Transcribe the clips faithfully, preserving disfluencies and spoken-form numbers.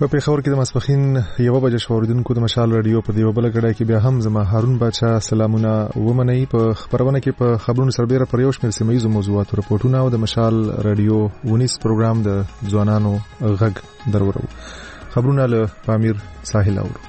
په پیښور کې د ماسپښین یوه بجه شو اوریدونکو د مشال رادیو په دیوه بل کړه کې بیا هم زما هارون باچا سلامونه ومنئ. په خبرونه کې په خبرونو سربېره پر یو شمېر سیمه ییزو موضوعاتو رپورټونه او د مشال رادیو ونیس پروګرام د ځوانانو غږ درورو. خبرونه له پامیر ساحل اورو.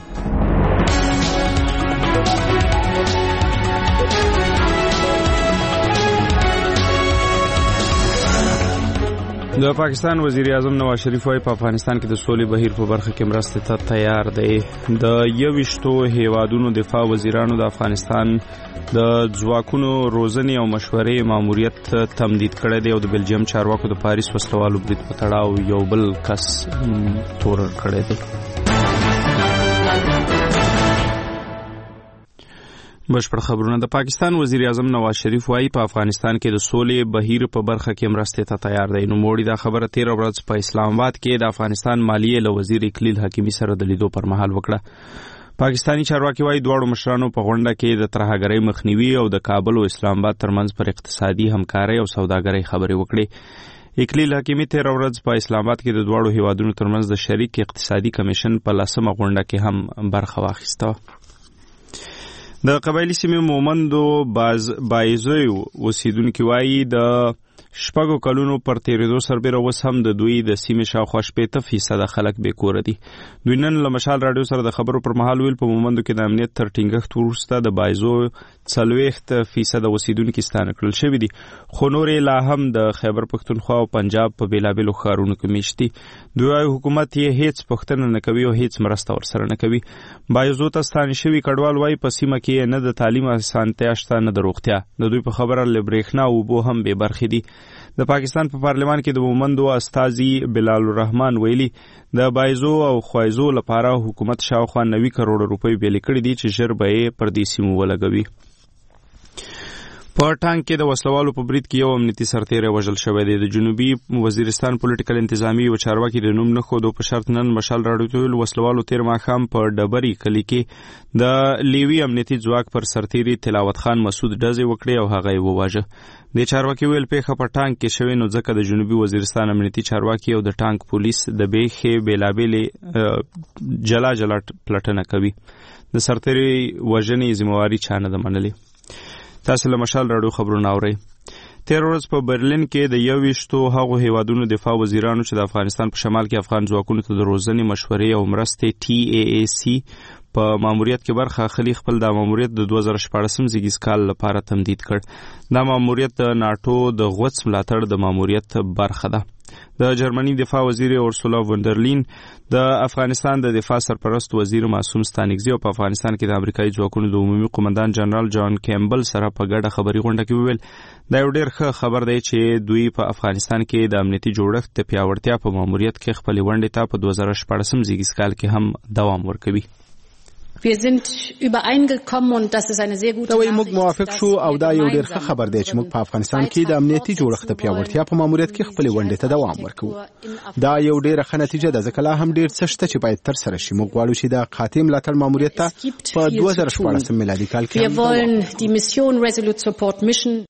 د پاکستان وزیر اعظم نواز شریف وايي په افغانستان کې د سولې بهیر په برخه کې مرستې ته تیار دی. د یوویشتو هیوادونو دفاع وزیرانو د افغانستان د ځواکونو روزنې او مشورې ماموریت تمدید کړی دی او د بلجیم چارواکو د پاریس وسلوالو برید په تړاو یو بل کس تورن کړی دی. بشپړ خبرونه. د پاکستان وزیر اعظم نواز شریف وايي په افغانستان کې د سولې بهیر په برخه کې مرستې ته تیار دی. نو موړي دا خبره تیر ورځ په اسلام آباد کې د افغانستان مالیې له وزیر اکلیل حکیمي سره د لیدو پر مهال وکړه. پاکستانی چارواکي وايي دواړو مشرانو په غونډه کې د ترهګرۍ مخنیوي او د کابل او اسلام آباد ترمنځ پر اقتصادي همکارۍ او سوداګرۍ خبرې وکړې. اکلیل حکیمي تیر ورځ په اسلام آباد کې د دواړو هیوادونو ترمنځ د شریک اقتصادي کمیشن په لسمه غونډه کې هم برخه واخیسته. د قبایلی سیمې مومندو باز بایزوی اوسیدونکي وایي د شپږو کلونو پر تیریدو سربېره اوس هم د دوی د سیمې شاوخوا شپېته فیصده خلک بې کوره دي. دوی نن له مشال راډیو سره د خبرو پر مهال ویل په مومندو کې د امنیت تر ټینګښت وروسته د بایزو څلوېښت فیصده اوسیدونکي ستانه کړل شوي دي، خو نور لا هم د خیبر پښتونخوا او پنجاب په بېلابېلو ښارونو کې میشت دي. دوی وايي حکومت یې هیڅ پوښتنه نه کوي او هیڅ مرسته ورسره نه کوي. بایزو ته ستانه شوي کډوال وايي په سیمه کې نه د تعلیم اسانتیا شته نه د روغتیا. د دوی په خبره له برېښنا او اوبو هم بې برخې دي. د پاکستان په پارلمان کې د مومندو استازي بلال الرحمن ویلي د بایزو او خوایزو لپاره حکومت شاوخوا نوي کروڑ روپۍ بیلې کړې دي چې ژر به یې پر دې سیمو ولګوي. په ټانک کې د وسلوالو په برید کې یو امنیتي سرتیری وژل شوی دی. د جنوبي وزیرستان پولیټیکل انتظامی یو چارواکي د نوم نه ښودو په شرط نن مشال راډیو ته ویل وسلوالو تیر ماښام په ډبري کلي کې د لیوي امنیتي ځواک پر سرتیری تلاوت خان مسعود ډزې وکړې او هغه یې وواژه. د چارواکي ویل پیښه په ټانک کې شوې نو ځکه د جنوبي وزیرستان امنیتي چارواکي او د ټانک پولیس د بیخې بېلابېلې جلا جلا پلټنه کوي. د سرتیری وژنې ذمہواري چا نه ده منلې. تاسو له مشال راډیو خبرونه اورئ. تیر ورځ په برلین کې د یوویشتو هغو هیوادونو دفاع وزیرانو چې د افغانستان په شمال کې افغان ځواکونو ته د روزنې مشورې او مرستې ټي ای ای سی په ماموریت کې برخه اخلي خپل د ماموریت د دوه زره شپاړسم زیږیز کال لپاره تمدید کړ. دا ماموریت د ناټو د غوڅ ملاتړ د ماموریت برخه ده. د جرمني دفاع وزیر اورسولا وندرلین د افغانستان د دفاع سرپرست وزیر معصوم ستانکزي او په افغانستان کې د امریکایي ځواکونو د عمومي قومندان جنرال جان کیمبل سره په ګډه خبري غونډه کې وویل دا یو ډېر ښه خبر دی چې دوی په افغانستان کې د امنیتي جوړښت د پیاوړتیا په ماموریت کې خپلې ونډې ته په دوه زره شپاړسم زیږیز کال کې هم دوام ورکوي. Wir sind übereingekommen und das ist eine sehr gute Nachricht. موږ موافق شو او دا یو ډېر ښه خبر دی چې موږ په افغانستان کې د امنیتي جوړښت د پیاوړتیا په ماموریت کې خپلې ونډې ته دوام ورکوو. دا یو ډېره ښه نتیجه ده ځکه لا هم ډېر څه شته چې باید ترسره شي. موږ غواړو چې د قاطع ملاتړ ماموریت ته په دوه زره شپاړسم میلادي کال کې Wir wollen die Mission Resolute Support Mission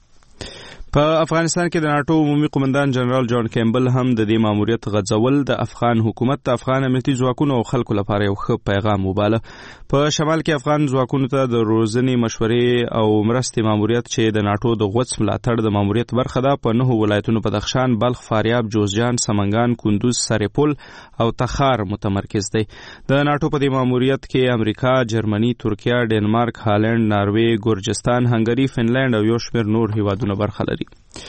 په افغانستان کې د ناټو عمومي قومندان جنرال جان کیمبل هم د دې ماموریت غځول د افغان حکومت د افغان امنیتي ځواکونو او خلکو لپاره یو ښه پیغام وباله. په شمال کې افغان ځواکونو ته د روزنې مشورې او مرستې ماموریت چې د ناټو د غوڅ ملاتړ د ماموریت برخه ده په نهو ولایتونو بدخشان، بلخ، فاریاب، جوزجان، سمنګان، کندوز، سرپل او تخار متمرکز دی. د ناټو په دې ماموریت کې امریکا، جرمني، ترکیه، ډنمارک، هالند، ناروې، ګورجستان، هنګري، فنلند او یو شمېر نور هیوادونه برخه لري.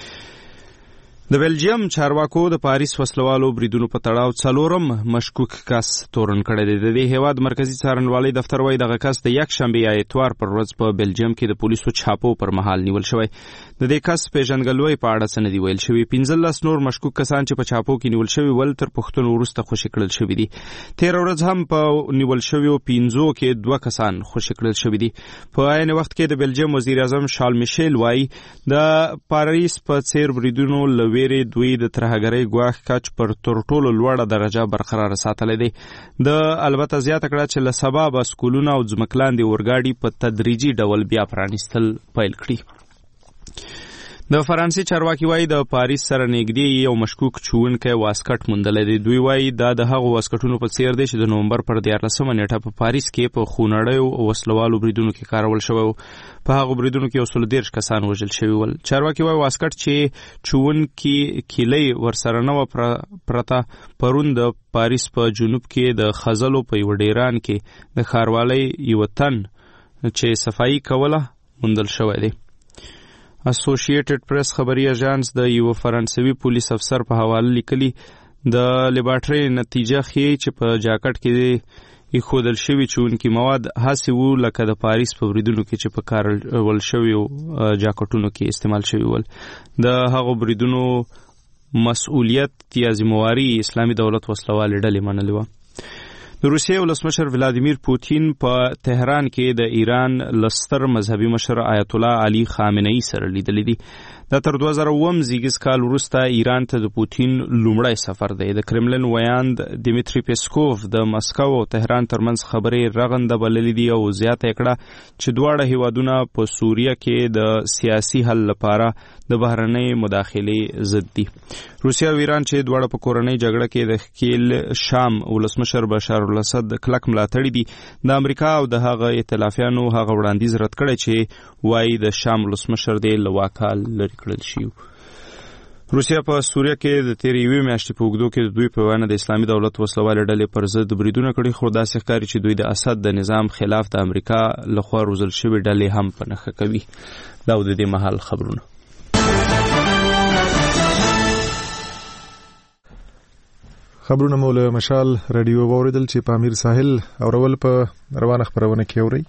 د بلجیم چارواکو د پاریس وسلوالو بریدونو په تړاو څلورم مشکوک کس تورن کړی دی. د دې هیواد مرکزی څارنوالۍ دفتر وايي دغه کس د یکشنبې یا اتوار پر ورځ په بلجیم کې د پولیسو چاپو پر مهال نیول شوی. د دې کس پیژنګلوۍ په اړه څه نه دی ویل شوي. پنځلس نور مشکوک کسان چې په چاپو کې نیول شوي ول تر پوښتنو وروسته خوشي کړل شوي دي. تیر ورځ هم په نیول شویو پنځو کې دوه کسان خوشي کړل شوي دي. په عین وخت کې د بلجیم وزیر اعظم شارل میشل وايي د پاریس په څیر بریدونو له ویرې دوی د ترهګرۍ ګواښ کچ پر تر ټولو لوړه درجه برقرار ساتلی دی. د البته زیاته کړه چې له سبا به سکولونه او ځمکلاندې اورګاډي په تدریجي ډول بیا پرانیستل پیل کړي. د فرانسې چارواکي وایي د پاریس سره نږدې یو مشکوک چوونکی واسکټ موندلی دی. دوی وایي دا د هغو واسکټونو په څیر دی چې د نومبر پر دیارلسمه نیټه په پاریس کې په خونړیو وسلوالو بریدونو کې کارول شوی و. په هغو بریدونو کې یو سل دېرش کسان وژل شوي ول. چارواکي وایي واسکټ چې چوونکي کیلۍ ورسره نه وه پرته پرون د پاریس په جنوب کې د خزلو په یوه ډیران کې د ښاروالۍ یوه تن چې صفایي کوله موندل شوی دی. اسوسییټډ پریس خبري اژانس د یو فرانسوي پولیس افسر په حواله لیکلي د لیبارټري نتیجه ښیي چې په جاکټ کې ایښودل شوي چونکي مواد هسې وو لکه د پاریس په بریدونو کې چې په کارول شویو جاکټونو کې استعمال شوي ول. د هغو بریدونو مسؤلیت یا ذمهواري اسلامي دولت وسلوالې ډلې منلې وه. د روسیې ولسمشر ولادیمیر پوتین په تهران کې د ایران له ستر مذهبي مشر آیت الله علي خامنه‌ای سره لیدلی دي. دا تر دوه زره اووم زیږیز کال وروسته ایران ته د پوتین لومړی سفر دی. د کرملن ویاند دیمیتری پیسکوف د مسکو او تهران ترمنځ خبرې رغنده بللې دي او زیاته کړه چې دواړه هیوادونه په سوریه کې د سیاسي حل لپاره د بهرنۍ مداخلې ضد دي. روسیه او ایران چې دواړه په کورنۍ جګړه کې د خلیل شام ولسمشر بشار الاسد کلک ملاتړي دي. د امریکا او د هغه ائتلافیانو هغه وړاندیز رد کړی چې وایي د شام ولسمشر دی له واکه لرې کړل شي. روسیه په سوریه کې د تیرې یوې میاشتې په اوږدو کې د دوی په وینا د اسلامي دولت وسلوالې ډلې پر ضد بریدونه کړي، خو داسې ښکاري چې دوی د اسد د نظام خلاف د امریکا لخوا روزل شوې ډلې هم په نښه کوي. دا د دې مهال خبرونه. خبرونه مو له مشال رادیو واوریدل چې په امیر ساحل اورول په روانه خبرونه کې اوري.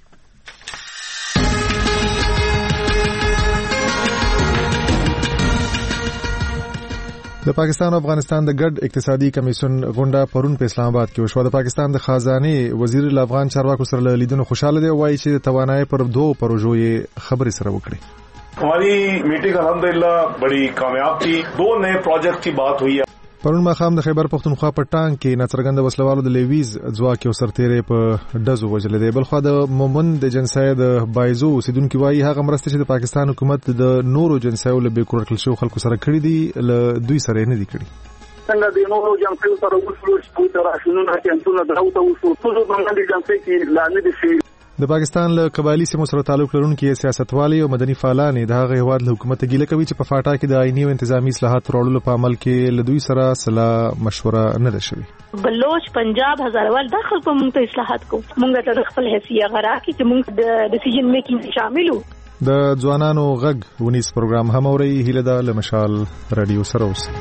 د پاکستان او افغانستان د ګډ اقتصادي کمیسیون غونډه پرون په اسلام آباد کې وشوه. د پاکستان د خزانه وزیر له افغان چارواکو سره لیدنه خوشاله دی او وایي چې د توانایي پر دوه پروژو یې خبرې سره وکړي. हमारी मीटिंग अल्हम्दुलिल्लाह बड़ी कामयाब थी. दो नए प्रोजेक्ट की बात हुई है. پرون ماښام د خیبر پختونخوا په ټانک کې ناڅرګنده وسلوالو د لیویز ځواک یو سرتیری په ډزو وژلی دی. بلخوا د مومند د جنسای د بایزو اوسیدونکي وایي هغه مرستې چې د پاکستان حکومت د نورو جنسایو له بې کور کړل شوو خلکو سره کړي دي له دوی سره یې نه دي کړي. څنګه د نورو جنسایو سره وشلو چې په راشنونه کمپونه دراوته وشو ټول باندې جنسای کې لاندې دي شي. د پاکستان له قبایلی سیمو سره تعلق لرونکي سیاستوالي او مدني فعالان د هغه هیواد له حکومت ګیله کوي چې په فاټا کې د آئینی او انتظامی اصلاحات راوړلو په عمل کې له دوی سره صلاح مشوره نه ده شوې. بلوچ پنجاب هزاروال داخل په موږ ته اصلاحات کو موږ ته خپل حیثیت غرا کې چې موږ د ډیسیژن میکینګ شاملو. د ځوانانو غږ ونیس پروګرام هم اوري. هیله ده له مشال رادیو سره اوسئ.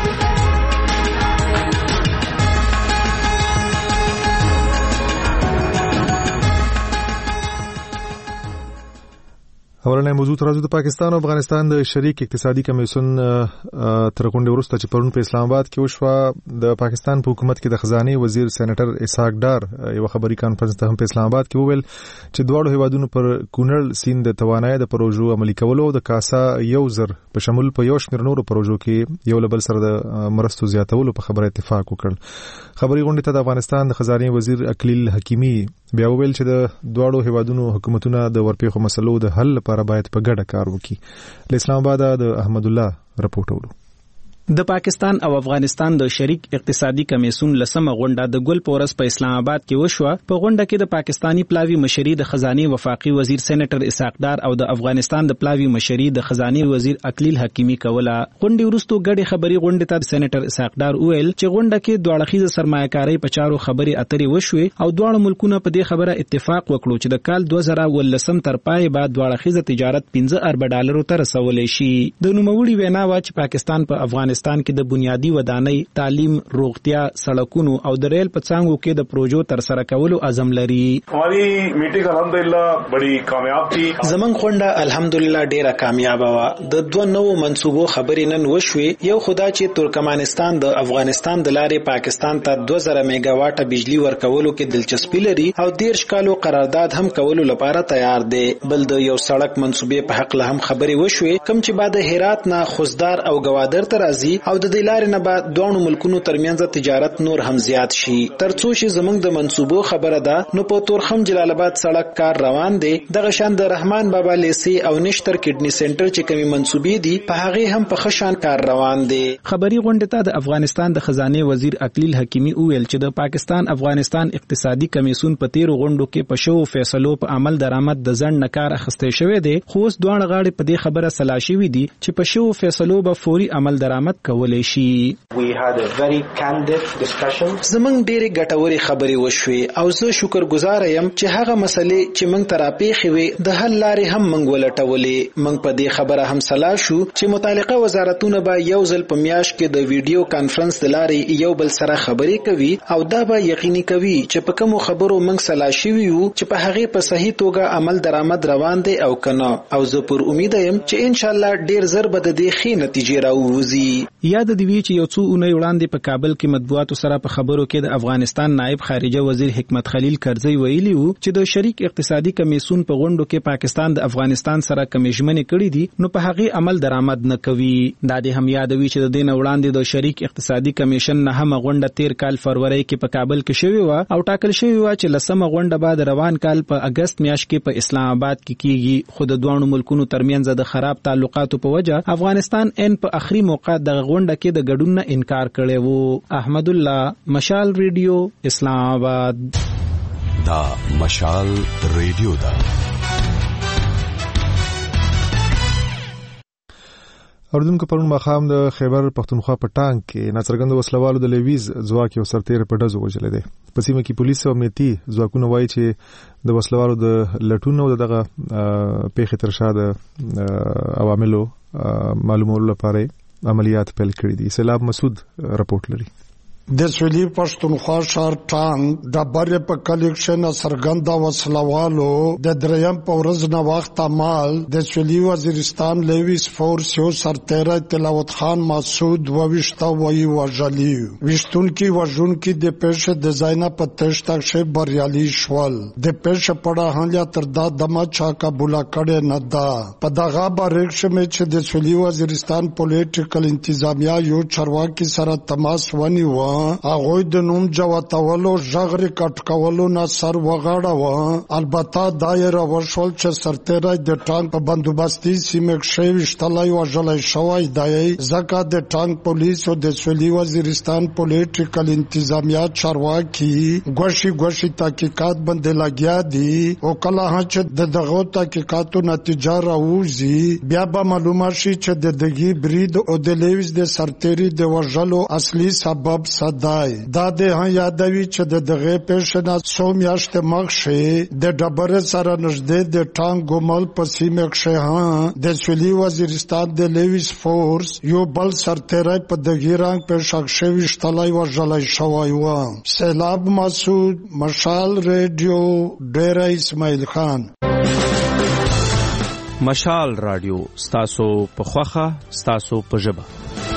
اولنې موضوع ترازو د پاکستان او افغانستان د شریک اقتصادي کمیسیون تر غونډې وروسته چې پرون په اسلام آباد کې وشوه. د پاکستان په حکومت کې د خزانه وزیر سېنیټر اسحاق ډار یو خبري کانفرنس ته هم په اسلام آباد کې وویل چې دواړو هیوادونو پر کونړ سیند د توانایي د پروژو عملي کولو او د کاسا یو زر په شمول په یو شمېر نورو پروژو کې یو له بل سره د مرستو زیاتولو په خبره اتفاق وکړ. خبري غونډې ته د افغانستان د خزانه وزیر اکلیل حکیمی بیا وویل چې د دواړو هیوادونو حکومتونه د ورپېښو مسلو د حل لپاره باید په ګډه کار وکړي. له اسلام آباد د احمد الله رپورټ اورو. د پاکستان او افغانستان د شریک اقتصادي کمیسیون لسمه غونډه د ګل پورس په اسلام آباد کې وشوه. په غونډه کې د پاکستانی پلاوی مشري د خزانه وفاقي وزیر سېنیټر اسحاق ډار او د افغانستان د پلاوی مشري د خزانه وزیر اکلیل حکیمی کوله. غونډې وروسته ګډې خبري غونډې ته سېنیټر اسحاق ډار وویل چې غونډه کې دوه اړخیزه سرمایه‌کاري په چارو خبري اترې وشوي او دواړه ملکونه په دې خبره اتفاق وکړو چې د کال دوه زره ولسم تر پای بعد دوه اړخیزه تجارت پنځه ارب ډالرو ته رسولې شي. د نوموړي وینا وا چې پاکستان په افغانستان کې د بنیادی ودانۍ، تعلیم، روغتیا، سړکونو او د ریل په څانګو کې د پروژو تر سره کولو عزم لري. हमारी मीटिंग अल्हम्दुलिल्लाह बड़ी कामयाब थी. زمون غونډه الحمدلله ډیره کامیاب وه. د دوه نوو منصوبو خبرې نن وشوې. یو خدا چې ترکمنستان د افغانستان د لارې پاکستان ته دوه زره میگا واټه بجلی ورکولو کې دلچسپي لري او دیرش کالو قرارداد هم کولو لپاره تیار دی. بل د یو سړک منصوبې په حق له هم خبرې وشوې کوم چې بعد هرات نه خوزدار او گوادر ته راځي راځي او د دې لارې نه به دوه ملکونو ترمنځ تجارت نور هم زیات شي. ترڅو چې زموږ د منصوبو خبره ده نو په تورخم جلال آباد سړک کار روان دی. دغه شان د رحمان بابا لیسي او نشتر کډنی سنټر چې کومي منصوبې دي په هغه هم په خشان کار روان دی. خبري غونډه ته د افغانستان د خزانه وزیر اقلیل حکیمی وویل چې د پاکستان افغانستان اقتصادي کمیسون په تیر غونډو کې په شو فیصلو په عمل درآمد د ځن نکار اخستې شوې دي، خو اوس دوه غاړي په دې خبره سلاشي وي دي چې په شو فیصلو به فوري عمل درآمد کولای شي. زمونږ ډېرې ګټورې خبرې وشوې او زه شکرګزار یم چې هغه مسلې چې موږ ته راپېښې وې د حل لارې هم موږ ولټولې. موږ په دې خبره هم سلا شو چې متعلقه وزارتونه به یو ځل په میاشت کې د ویډیو کانفرنس د لارې یو بل سره خبرې کوي او دا به یقیني کوي چې په کومو خبرو موږ سلا شوي یو چې په هغې په صحیح توګه عمل درآمد روان دی او کنه. او زه پر امید یم چې ان شاء الله ډېر زر به د دې ښې نتیجې راووځي. یاد دې وي چې یو څو اونۍ وړاندې په کابل کې مطبوعاتو سره په خبرو کې د افغانستان نائب خارجه وزیر حکمت خلیل کرزی ویلي وو چې د شریک اقتصادي کمیسون په غونډو کې پاکستان د افغانستان سره کومې ژمنې کړې دي نو په هغې عمل درآمد نه کوي. دا دې هم یادوي چې د دې نه وړاندې د شریک اقتصادي کمیشن نه هم غونډه تیر کال فروری کې په کابل کې شوې وه او ټاکل شوې وه چې لسمه غونډه به د روان کال په اگست میاشت کې په اسلام آباد کې کیږي. خو د دوه ملکونو ترمنځ د خراب تعلقاتو په وجه افغانستان ان په اخري موقع د غونډه کې د ګډون نه انکار کړی وو. احمد الله، مشال ریډیو، اسلام آباد. دا مشال ریډیو دا اوردونکو پرون مخام د خیبر پختونخوا په ټانک کې ناڅرګند وسلوالو د لیویز ځواک یو سرتیر په ډزو وژلی دی. په سیمه کې پولیس او امنیتي ځواکونه وایي چې د وسلوالو د لټون او دغه پیښې تر شا د عواملو معلومولو لپاره عملیات پیل کړي دي. سیلاب مسعود رپورټ لري. د سویلی پښتونخوا شهر ټانک د برې په کلیکشن سرګنده وسلوالو د دریم په ورځ نه وخت مال د سویلی وزیرستان لیویس فورس یو سرتیری تلاوت خان مسعود وویشته وی وژلی. ویشتونکي وژونکي د پیښې د ځای نه په تېښته کښې بریالي شول. د پیښې په اړه هله تر دا دمه چا قبوله کړې نه ده. په دغه باره کښې چې د سویلی وزیرستان پولیټیکل انتظامیه یو چارواکي سره تماس ونیوه هغوی د نوم جوتولو ژغرې کټ کولو نه سر وغاړه. البته دا یې راوشول چې سرتیری د ټانک په بندوبستي سیمه کښې ویشتلی وژلی شوی دی ځکه د ټانک پولیس او د سویلي وزیرستان پولیټیکل انتظامیه چارواکي ګوشي ګوشي تحقیقات باندې لګیا دي او کله چې د دغو تحقیقاتو نتیجه راوځي بیا به معلومه شي چې د دغې برید او د لیویز د سرتیري د وژلو اصلي سبب دای. دا د ها یادوي چې د دغه پیښې نه څو میاشتې مخکې د ډبرې سره نږدې د ټانک ګومل په سیمه کښې ها د سویلي وزیرستان د لیویس فورس یو بل سرتیری په دغه رنګ پیښه کښې ویشتلی وژلی شوی و. سیلاب مسعود، مشال ریډیو، ډیره اسماعیل خان. مشال رادیو ستاسو په خوخه ستاسو په ژبه.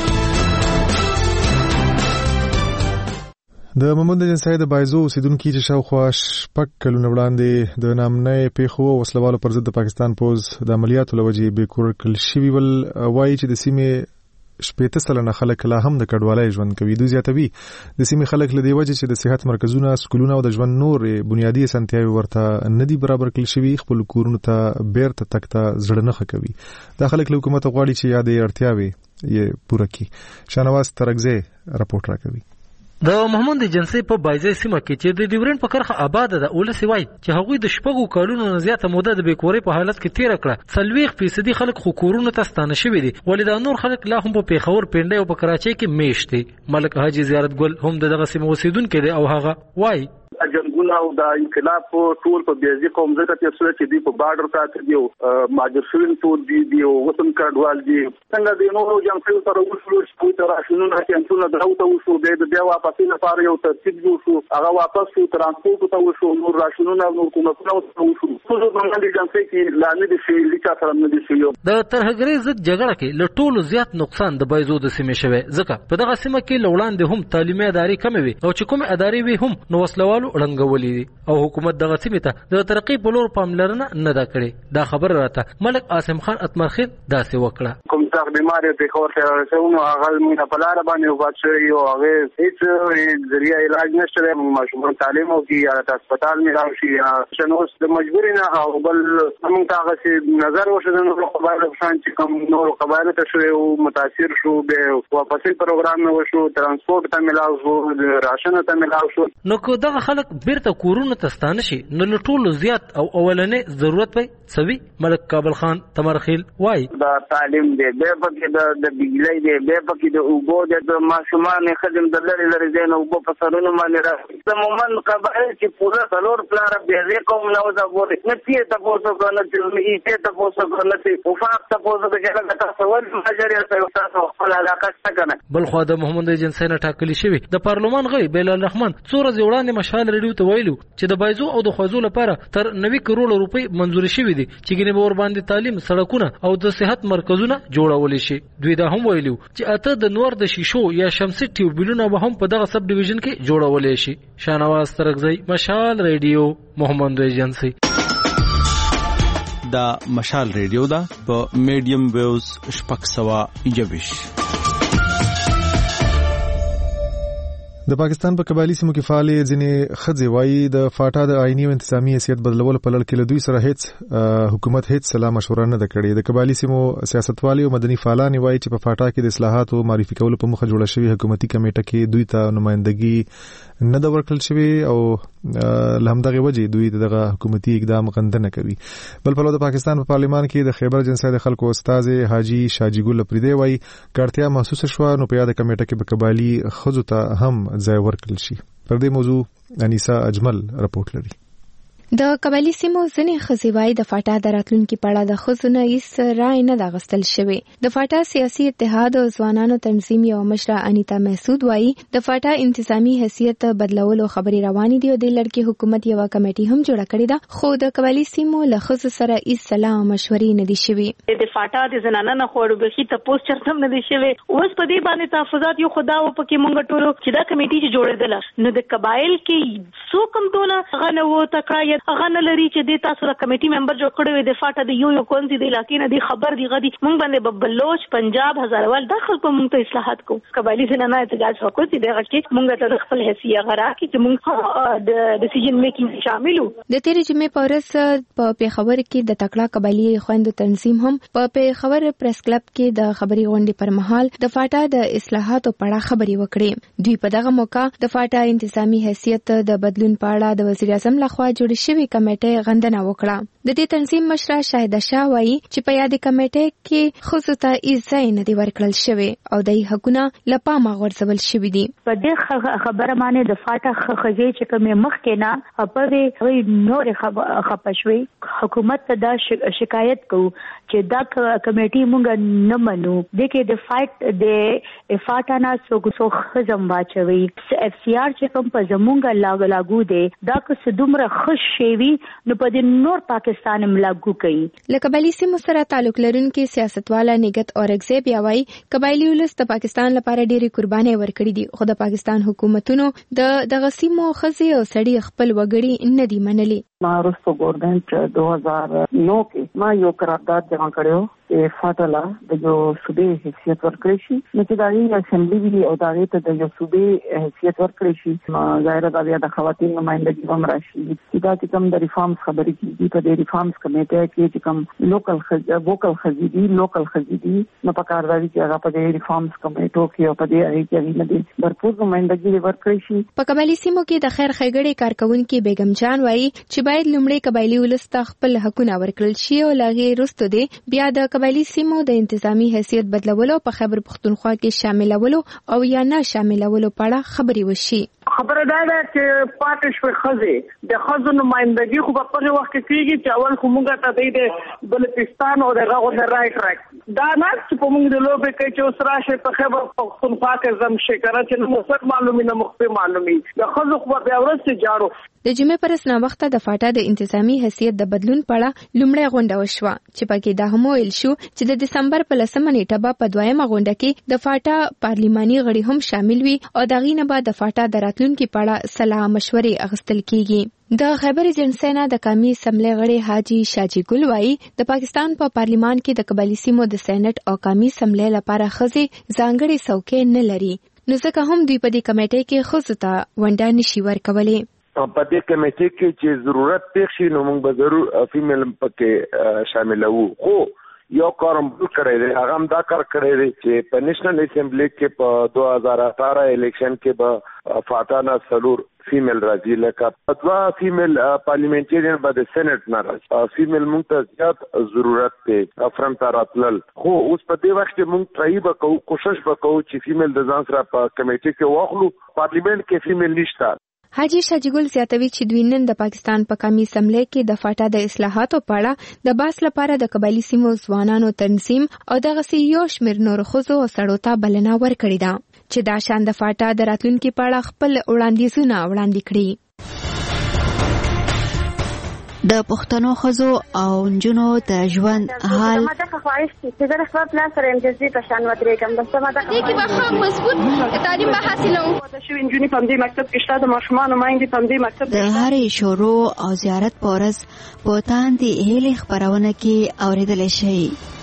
د محمود جنسای د بایزو اوسیدونکي چې شاوخوا شپږ کلونه وړاندې د نامنۍ پیښو وسلوالو پر ضد د پاکستان پوز د عملیاتو له وجې بېکور کړل شوي ول وایي چې د سیمې شپېته سلنه خلک لا هم د کډوالۍ ژوند کوي. دوی زیاتوي د سیمې خلک له دې وجې چې د صحت مرکزونه، سکولونه او د ژوند نورې بنیادي اسانتیاوې ورته نه دي برابر کړل شوي خپل کورونو ته بیرته تګ ته زړه نه ښه کوي. دا خلک له حکومت غواړي چې یادې اړتیاوې یې پوره کړي. شاهنواز ترکزی رپورټ راکوي. د محمود جنسي په بایزي سیمه کې چې د ډیورن په کرخه آباد ده ولسی وای چې هغوی د شپږو کالونو نه زیاته موده د بیکورۍ په حالت کې تیر کړه. څلوېښت فیصدي خلک خو کورونو ته ستانه شوي دي ولې دا نور خلک لا هم په پیښور، پنډۍ او په کراچۍ کې میشت دي. ملک حاجي زیارت ګل هم دغه سیمه اوسیدونکی دی او هغه وای جنګونه او د انقلاب ټول په بیازي قوم ځکه چې چې دی په بارډر سره دی او ماجر شوین ټول دی دی او وطن کډوال دی څنګه د نورو جنګ سره وشلو چې په راشنونه کې انټونه دراوته وشو د بیا واپس لپاره یو ترتیب جوړ شو هغه واپس شو ترانسپورت ته وشو نور راشنونه نور کومه وشو ټول باندې جنګ کې لانه دي شي لیکا سره نه دي شي. د ترهګرۍ ضد جګړه کې له ټولو زیات نقصان د بایزو د سیمې شوی ځکه په دغه سیمه کې لوړاندې هم تعلیمي ادارې کمې وي او چې کومې ادارې وي هم نو وسلوال کلیوالو ړنګولې دي او حکومت دغه سیمې ته د ترقۍ په لور پاملرنه نه ده کړې. دا خبره راته ملک عاصم خان اتمرخیل داسې وکړه. کوم څه بیماری په خور سره رسونو هغه موږ په لار باندې وبات شوی او هغه هیڅ ذریعہ علاج نشته. ماشومان تعلیم او کی یا هسپتال نه راشي یا شنو د مجبوری نه او بل موږ ته هغه نظر وشو نو قبایل شان چې کوم نور قبایل ته شو او متاثر شو به واپسې پروګرام نه وشو ترانسپورت ته ملاو شو راشن ته ملاو شو. نو کو دغه خلک بیرته کورونه ته ستانه شي نو ټولو زیات او اولنې ضرورت پي سوي ملک کابل خان تمرخیل وای دا تعلیم دی به پکې د د بجلی دی به پکې د اوبو د ماشومان خدمت د لری لری زین او په سرونو باندې راځي. زموږ قبایل چې پورا څلور پلار به قوم نو دا وره نه تي تاسو کنه چې ته تاسو کنه چې وفاق تاسو د جګړه تاسو ول ماجریا تاسو خپل علاقه څنګه. بل خو د محمد ایجنسی نه ټاکلي شوی د پارلمان غړي بیلال الرحمن څوره وړاندې مشال ریډیو ته ویلو چې د بایزو او د خوازو لپاره تر نوي کروڑ روپۍ منزوري شوی دي چې ګنې به ور باندې تعلیم سړکونه او د صحت مرکزونه جوړول شي. دوی دا هم ویلو چې اته د نور د شیشو یا شمسي ټیوبلونه به هم په دغه سب ډیویژن کې جوړول شي. شانواز ترغزی مشال ریډیو محمد ایجنسی. دا مشال ریډیو دا په میډیم ویوز شپږ سوه یوویش. د پاکستان په قبایلی سیمو کې فعال ځینې ښځې وایي د فاټا د آئینی او انتظامی حیثیت بدلولو په لړ کې له دوی سره هیڅ حکومت هیڅ سلا مشوره نه ده کړې. د قبایلی سیمو سیاستوالي او مدني فعالان وایي چې په فاټا کې د اصلاحاتو معرفي کولو په مخه جوړه شوې حکومتي کمیټه کې دوی ته نمائندګي نه ده ورکړل شوې او له همدغه وجې دوی دغه حکومتي اقدام غندنه کوي. بل په لور د پاکستان په پارلمان کې د خیبر جنسي د خلکو استاد حاجی شاجی ګل پریدي وایي کارتیا محسوسه شو نو په یاد کمیټه کې په قبایلی خځو ته هم ځای ورکړل شي. پر دې موضوع انیسا اجمل رپورټ لري. د قبایلی سیمو ځینې ښځې وایي د فاټا د راتلونکي په اړه د ښځو نه هیڅ رای نه ده اخیستل شوې. د فاټا سیاسي اتحاد او ځوانانو تنظیم یو مشره انیتا محسود وایي د فاټا انتظامی حیثیت بدلولو خبرې روانې دي او د لړ کې حکومت یو کمیټي هم جوړه کړې ده خو د قبایلی سیمو له ښځو سره هیڅ سلا او مشورې نه دي شوې. د فاټا د زنانه نه خوړو بخي تاسو چرته هم نه دي شوې. اوس په دې باندې تحفظات یو خدا او پکې مونږ ټولو چې دا کمیټي چې جوړېدله نو د قبایل کې څو کم دونه غنه وو تکړه هغه نه لري چې د تاسو د کمیټي ممبر جوړ کړی وي د فاټا د یو یو کونسي د علاقې نه دی خبر دی غدي مونږ باندې بلوچ پنجاب هزاروال داخل په مونږ ته اصلاحات کو قبایلی زنانه احتجاج وکړي چې دغه کې مونږ ته خپل حیثیت غرا کې چې مونږ د ډیسیژن میکینګ شامل وو. د تیرې جمعې په ورځ په پیښور کې د تکړه قبایلی خويندو تنظیم هم په پیښور پریس کلب کې د خبري غونډې پر مهال د فاټا د اصلاحاتو په اړه خبري وکړي. دوی په دغه موقع د فاټا انتظامی حیثیت د بدلون په اړه د وزیر اعظم لخوا جوړ شوی کمیټه غندنه وکړه. د دې تنظیم مشره شاهده شاه وایي چې په یاد کمیټه کې خصوصا ته ایزای نه دی ورکړل شوی او د حقوقو لپاره غورځول شوی دي. په دې خبره باندې د فاټا خځې چې کومه مخ کې نه په دې نور خپشوي حکومت ته دا شکایت کو چې دا کمیټي مونږ نه منو د کې د فایټ د فاټا نه څوک څوک خزم واچوي اف سی آر چې کوم په زمونږ لاګ لاګو دي دا که دومره خوش شي نو په دې نور پاکستان ملاګو کوي. لکه قبایلی سیمو سره تعلق لرونکي سیاستواله نګت اورګزی بیا وایي قبایلی ولس د پاکستان لپاره ډېری قرباني ورکړي دي خو د پاکستان حکومتونو د دغه سیمو خزي او سړي خپل وګړي نه دي منلي. ما رستو ګورنمنت دو هزار نو کې ما یو قرارداد جمع کړو چې فاټلا د یو صوبې حیثیت ورکړي شي نو چې دا یې اسمبلی وی او دا ته د یو صوبې حیثیت ورکړي شي ظاهر دا بیا د خواتین نمائندګي هم راشي چې دا چې کوم د ریفارمز خبرې کیږي په دې ریفارمز کمیټه کې چې کوم لوکل ووکل خزيدي لوکل خزيدي نو په کارداري کې هغه په دې ریفارمز کمیټو کې او په دې اړه کې نه دي برپور نمائندګي ورکړي شي. په قبایلی سیمو کې د خیر خیګړې کارکونکو بیگم جان وایي چې باید لومړی قبایلی ولست خپل حقوقونه ورکړل شي او لاغې رستو دي بیا د قبایلی سیمو د انتظامی حیثیت بدلولو په خیبر پختونخوا کې شاملولو او یا نه شاملولو په اړه خبري وشي. خبره دا ده چې پاتې شوی خزې د خزو نمائندګي خو په هغه وخت کې کېږي چې اول خو موږ ته د بلوچستان او د هغه د رائټ راک دا نه چې په موږ د لوبې کې چې اوس راشي په خبر پختونخوا کې زم شي کنه چې نو څه معلومي نه مخفي معلومي د خزو خو بیا ورسته جارو. د جمعې پر اسنا وخت د فاټا د انتظامی حیثیت د بدلون په اړه لومړی غونډه وشوه چې پکې دا هم ویل شو چې د دسمبر په لسمه نیټه به په دویمه غونډه کې د فاټا پارلماني غړي هم شامل وي او دغه نه بعد د فاټا د راتلونکي راتلونکي په اړه صلاح مشورې اخیستل کیږي. د خیبر ایجنسی نه د قومي اسمبلی غړي حاجی شاجي ګل وایي د پاکستان په پا پارلیمان کې د قبایلي سیمو د سېنات او قومي اسمبلی لپاره ښځې ځانګړي څوکۍ نه لري، نو ځکه هم دوی په دې کمیټې کې ښځو ته ونډه نشي ورکولی. په دې کمیټې کې چې ضرورت پېښ شي نو موږ به ضرور فیمیل پکې شاملوو. خو یو کارم کړی دی، هغه هم دا کار کړی دی چې په نېشنل اسمبلی کې په دوه هزار اٹھارہ الیکشن کې به فاتانه سلور فیمیل راځي، لکه دوه فیمیل پارلیمنټریان به د سېنات نه راځي. فیمیل موږ ته زیات ضرورت دی فرم ته راتلل. خو اوس په دې وخت کې موږ ټرای به کوو، کوشش به کوو چې فیمیل د ځان سره په کمیټې کې واخلو. پارلیمنت کې فیمیل نشته. حاجی شاجي ګل زیاتوي چې دوی نن د پاکستان په قومي اسمبلی کې د فاټا د اصلاحاتو په اړه د بحث لپاره د قبایلي سیمو ځوانانو تنظیم او دغسې یو شمېر نورو ښځو او سړو ته بلنه ورکړې ده چې دا شان د فاټا د راتلونکي په اړه خپل وړاندیزونه وړاندې کړي. د پښتنو ښځو او نجونو د ژوند حال ما ته خواهش چې زه خپل پلان سره امتیازي په شان ودرېږم، بس ما ته دې کې به ښه مضبوط تعلیم به حاصلوم. د شوي نجونې په دې مکتب کې شته، د ماشومانو میندې په دې مکتب د هرې شروع او زیارت په ورځ په تاندې هیلې خپرونه کې اورېدلی شي.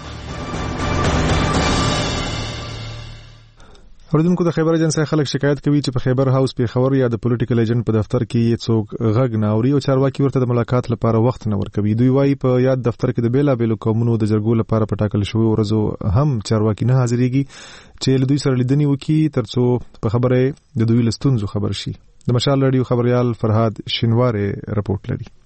اوریدونکو د خیبر ایجنسی خلک شکایت کوي چې په خیبر هاوس پیښور یا د پولیټیکل ایجنټ په دفتر کې څوک غږ نه اوري او چارواکي ورته د ملاقات لپاره وخت نه ورکوي. دوی وايي په یاد دفتر کې د بیلابېلو قومونو د جرګو لپاره په ټاکل شویو ورځو هم چارواکي نه حاضرېږي چې له دوی سره لیدنې وکړي ترڅو په خبره د دوی له ستونزو خبر شي. د مشال رادیو خبریال فرهاد شینوارې رپورټ لري.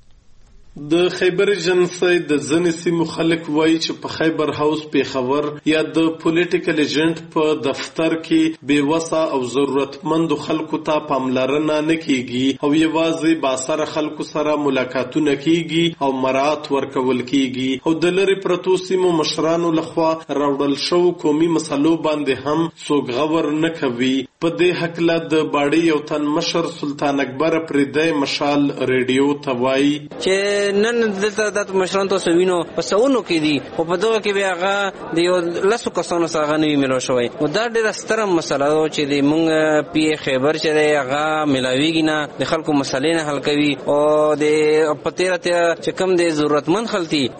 د خیبر ایجنسی د ځینې سیمو خلک وایي چې په خیبر هاوس پیښور یا د پولیټیکل ایجنټ په دفتر کې بېوسه او ضرورتمندو خلکو ته پاملرنه نه کیږي او یوازې باثره خلکو سره ملاقاتونه کیږي او مراعات ورکول کیږي او د لرې پرتو سیمو مشرانو لخوا راوړل شوو قومي مسلو باندې هم څوک غور نه کوي. په دې هکله د باړې یو تن مشر سلطان اکبر پردی مشال ریډیو ته وایي چې نن دلته د مشرانو تاسو وینو په سونو کې دي او په دغه کې بیا هغه د یو لسو کسانو سره غنوي ملو شوی او دا ډېره ستره مسله ده چې د مونږ پی خیبر چې دی هغه ملاویږي نه د خلکو مسلې نه حل کوي او د په تیره تیره چې کوم د ضرورتمند خلک دي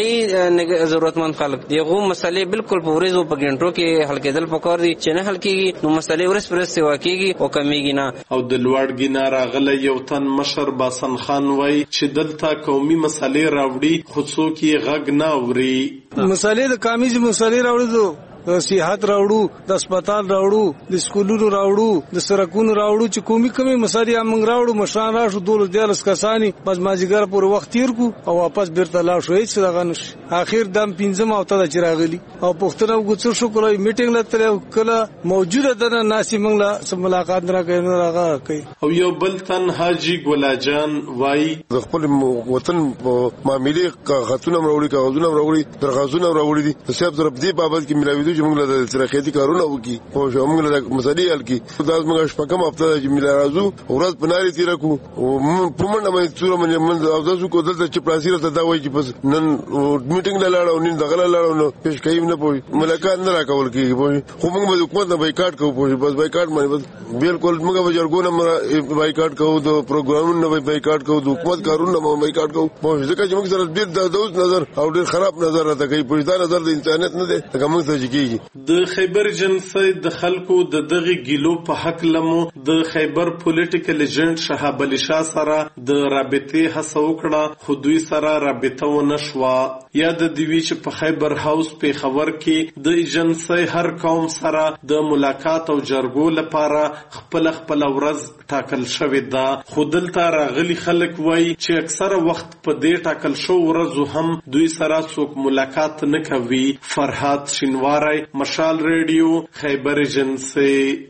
انتهایی ضرورتمند خلک دغه مسلې بالکل په ورځو په ګنټو کې حل کېدل پکار دي چې نه حل کېږي نو مسلې ورځ پر ورځ سیوا کېږي او کمیږي نه. او د لوړګي نه راغلی یو تن مشر باسن خان وایي چې دلته قومي مسلې راوړي خو څوک یې غږ نه اوري. مسلې د قومي مسلې راوړي دو د صحت راوړو، د هسپتال راوړو، د سکولونو راوړو، د سرکونو راوړو چې قومي کمی مسلې موږ راوړو. مشران راشو دولس دیارلس کسانی بس مازیګر پورې وخت تیر کو او واپس بیرته لاړ شو هیڅ دغه نشي. اخر دم پنځم هفته د چراغلی او پښتنه وګڅ شو کولای میټینګ لته کله موجوده ده ناسي موږ لا سم ملاقات نه کوي نه راغی کوي. او یو بل تن حاجی ګولاجان وای د خپل وطن معاملې کاغذونه راوړي کاغذونه راوړي درغازونه راوړي دي د سیاست طرف دی بابت کې ملاوي چې موږ له ترخیتي کارونه وکي او موږ له مسلې حل کی دا موږ شپږم هفته چې ملا راځو ورځ پناري تیر کو او په منډه باندې څوره باندې من او تاسو کو دلته چې پلاسیره ته دا وایي چې بس نن میټینګ لا لاړو نن دغه لاړو نو پېښ کایم نه پوي ملاقات نه راکول کیږي خو موږ به حکومت نه بایکاټ کوو پوي بس بایکاټ باندې بس بالکل موږ به جرګونه بایکاټ کوو د پروګرامونو نه بایکاټ کوو د حکومت کارونه نه بایکاټ کوو په ځکه چې موږ سره ډېر د دوز نظر او ډېر خراب نظر راته کوي په دا نظر د انسانیت نه دی هغه موږ ته کیږي. د خیبر ایجنسی د خلکو د دغه ګیلو په حق لمو د خیبر پولیټیکل ایجنټ شهاب علي شاه سره د رابطې هڅه وکړه خو دوی سره رابطه ونه شوه. یا د دوی چې په خیبر هاوس پیښور کې د ایجنسی هر قوم سره د ملاقات او جرګو لپاره خپل خپل ورځ ټاکل شوې ده خو دلته راغلي خلک وایي چې اکثره وخت په دې ټاکل شو ورځو هم دوی سره څوک ملاقات نه کوي. فرهاد شینواری مشال ریډیو خیبر ایجنسی.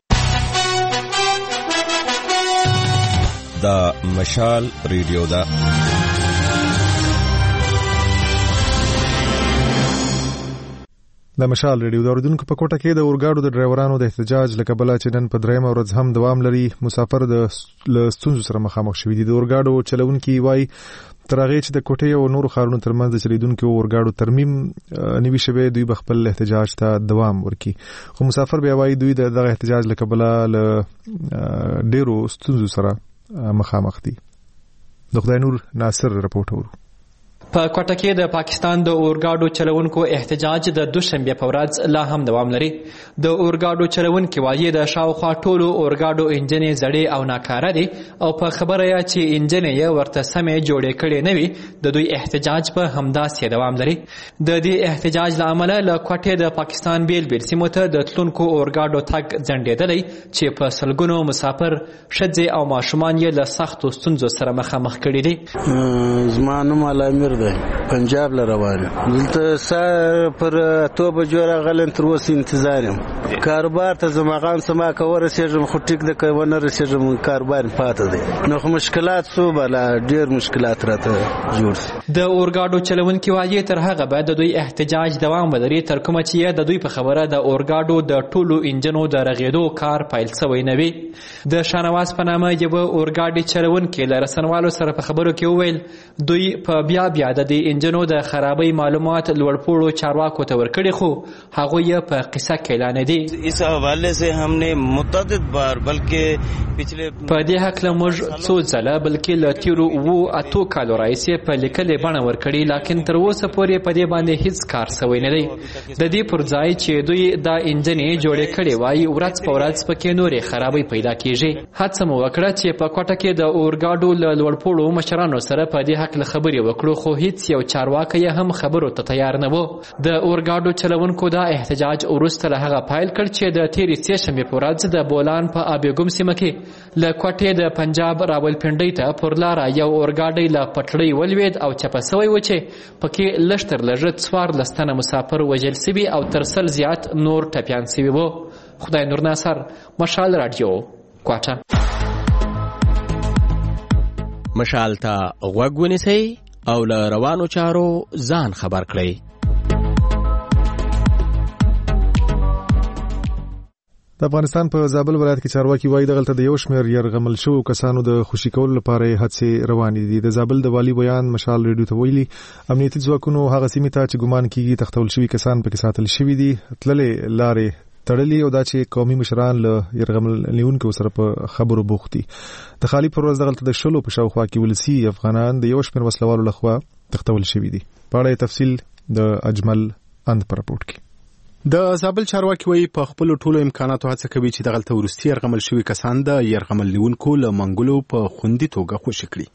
دا مشال ریډیو دا د مشال ریډیو د اوریدونکو په کوټه کې د اورګاډو د ډرایورانو د احتجاج لکه بل چې نن په درېیمه ورځ هم دوام لري مسافر د ستونزو سره مخامخ شوي دي. د اورګاډو چلونکي وایي تر هغه چې د کوټې او نور خارونو ترمنځ د چلیدونکو اورګاډو ترمیم نیوي شوی، دوی بخپل احتجاج ته دوام ورکړي. خو مسافر بیا وایي دوی دغه احتجاج له کبله له ډیرو ستونزو سره مخامخ دي. د خدای نور ناصر رپورټ ورو. په کوټه کې د پاکستان د اورګاډو چلوونکو احتجاج د دوشنبه په ورځ لا هم دوام لري. د اورګاډو چلوونکو وايي د شاوخوا ټولو اورګاډو انجنې زړې او ناکاره دي او په خبره یا چې انجنې یې ورته سمې جوړې کړې نه وي، د دوی احتجاج په همداسې دوام لري. د دې احتجاج له امله له کوټې د پاکستان بیل بیل سیمو ته د تلونکو اورګاډو تګ ځنډېدلی چې په سلګونو مسافر، ښځې او ماشومان یې له سختو ستونزو سره مخامخ کړي دي. زما نوم علامیر دی، پنجاب له روان دلته سار پر تو بجو راغلم، تر اوسه انتظار یم. کاروبار ته زماغان سما که ورسېږم خو ټیک ده، که ونه رسېږم کاروبار پاته دی. نو خو مشکلات څو بلا ډېر مشکلات راته جوړ شي. د اورګاډو چلوونکي وايي تر هغه به د دوی احتجاج دوام ولري تر کومه چې د دوی په خبره د اورګاډو د ټولو انجنونو د رغېدو کار پیل شوی نه وي. د شانواز په نامه یو اورګاډي چلوونکي له رسنوالو سره په خبرو کې وویل دوی په بیا بیا د دې انجنونو د خرابۍ معلومات لوړپوړو چارواکو ته ورکړي، خو هغوی یې په قصه کې اعلان دي. اس حوالے سے ہم نے متعدد بار بلکې پچھلے په دې حقله موږ څو ځله بلکې له تیرو اوو اتو کالو راهیسې په لیکلې بڼه ورکړي، لیکن تر اوسه پورې په دې باندې هیڅ کار شوی نه دی. د دې پر ځای چې دوی دا انجنې جوړې کړې وای، ورځ په ورځ پکې نورې خرابۍ پیدا کیږي. هڅه مو وکړه چې په کوټه کې د اورګاډو له لوړپوړو مشرانو سره په دې حقله خبرې وکړو، خو هیڅ یو چارواکی هم خبرو ته تیار نه وو. د اورګاډو چلوونکو دا احتجاج وروسته له هغه پیل کړ چې د تیرې سهشنبې په ورځ د بولان په آبېګوم سیمه کې له کوټې د پنجاب راولپنډۍ ته پر لاره یو اورګاډی له پټړۍ ولوېد او چپه سوی و چې پکې لږ تر لږه څوارلس تنه مسافر وژل سوي او تر سل زیات نور ټپیان سوي وو. خدای نور ناصر، مشال راډیو، کوټه. مشال ته غوږ ونیسئ او له روانو چارو ځان خبر کړئ. د افغانستان په زابل ولایت کې چارواکي وایي دغلته د یو شمېر یرغمل شوو کسانو د خوشي کولو لپاره هڅې روانې دي. د زابل د والي بیان مشال ریډیو ته ویلي امنیتي ځواکونو هغه سیمې ته چې ګمان کیږي تختول شوي کسان پکې ساتل شوي دي تللې لارې تړلې او دا چې قومي مشران له یرغمل نیونکو سره په خبرو بوخت دي. د خالي پر ورځ دغلته د شلو په شاوخوا کې ولسي افغانان د یو شمېر وسلوالو لخوا تختول شوي دي. په اړه تفصیل د اجمل اند پر رپورټ کې. د زابل چارواکي وایي په خپل ټولو امکاناتو هڅه کوي چې دغلته ورستي یرغمل شوي کسان د یرغمل نیونکو له منګولو په خوندي توګه خوشي کړي.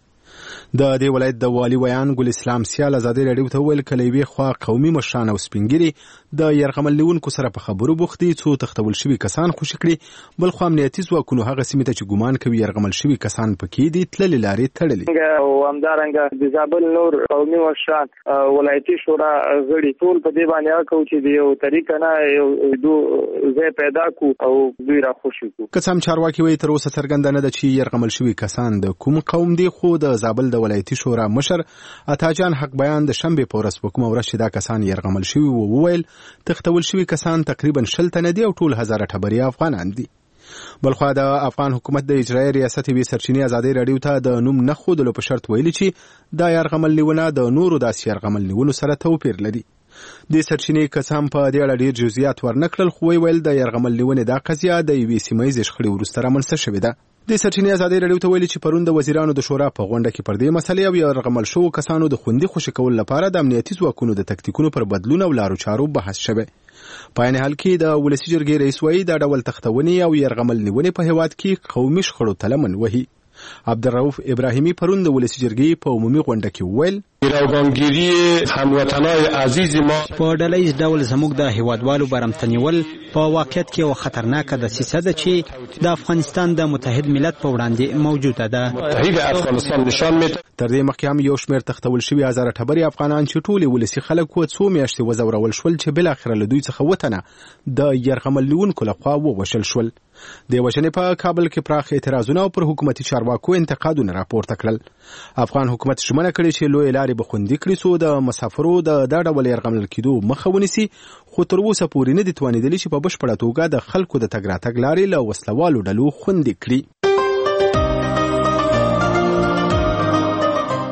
د دې ولایت د والي ویان ګل اسلام سیال ازادي راډیو ته ویل کله یوې خوا قومي مشران او سپینګری د یرغمل نیونکو سره په خبرو بوخت دي څو تختول شوي کسان خوشي کړي، بل خو امنیتي ځواکونو هغه سیمې ته چې ګمان کوي یرغمل شوي کسان پکې دي تللې لارې تړلې. او همدارنګه د زابل نور قومي مشران ولایتي شورا غړي ټول په دې باندې کوي چې یو طریقه نه یو دوه ځای پیدا کو او دوی را خوشي کو. قسم چارواکي وایي تر اوسه څرګنده نه ده چې یرغمل شوي کسان د کوم قوم دي، خو د زابل د ولایتي شورا مشر عطاجان حق بیان د شنبه په ورځ په کومه ورځ چې دا کسان یرغمل شوي وو وویل تختول شوي کسان تقریبا شل تنه دي او ټول هزاره ټبري افغانان دي. بلخو د افغان حکومت د اجرایي ریاست وی سرچینې ازادي راډیو ته د نوم نه خودلو په شرط ویلي چې دا یرغمل نیونه د نورو داسې یرغمل نیونو سره توپیر لري. د سرچینې قسم په دې اړه ډېر جزئیات ورنکړل، خو ویل د یرغمل نیونې دا قضیه د یوې سیمه ییزې شخړې وروسته رامنځته شوې ده. د سرچینې ازادي راډیو ته ویلي چې پرون د وزیرانو د شورا په غونډه کې پر دې مسلې او یرغمل شوو کسانو د خوندي خوشي کول لپاره د امنیتي ځواکونو د تکتیکونو پر بدلون او لارو چارو بحث شوی. په عین حال کې د ولسي جرګې رئیس وایي دا ډول تختونې او یرغمل نیونې په هیواد کې قومي شخړو ته لمن وهي. عبدالرؤف ابراهیمی پرون د ولسي جرګې په عمومي غونډه کې وویل راوګانګيري هموطنای عزیز ما په ډلهیز ډول زموږ د هیوادوالو برمتنیول په واقعیت کې یو خطرناکه دسیسه ده چې د افغانستان د متحد ملت په وړاندې موجوده ده. متحد افغانستان نشان می تر دې مخکې هم یو شمېر تختول شوي هزاره ټبري افغانان چې ټول ولسي خلک و څو میاشتې وزورول شول چې بل اخر له دوی څخه وطنه د یرغمل نیونکو لخوا ووژل شول. د وژنې په کابل کې پراخ اعتراضونه او پر حکومتي چارواکو انتقادونه راپورته کړل. افغان حکومت ژمنه کړې چې لوی لارې به خوندي کړي څو د مسافرو د دا ډول یرغمل کېدو مخه ونیسي، خو تر اوسه پورې نه دي توانېدلي چې په بشپړه توګه د خلکو د تګ راتګ لارې له وسلوالو ډلو خوندي کړي.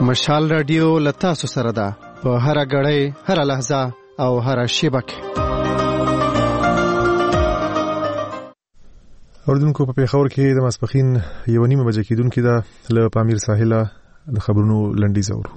مشال رادیو لتا سره ده په هر غړې هر لحظه او هر شیبه کې. اوردونکو په پیښور کې د ماسپخین یو نیمه بجې کېدونکې ده له پامیر ساحله د خبرونو لنډیز اورو.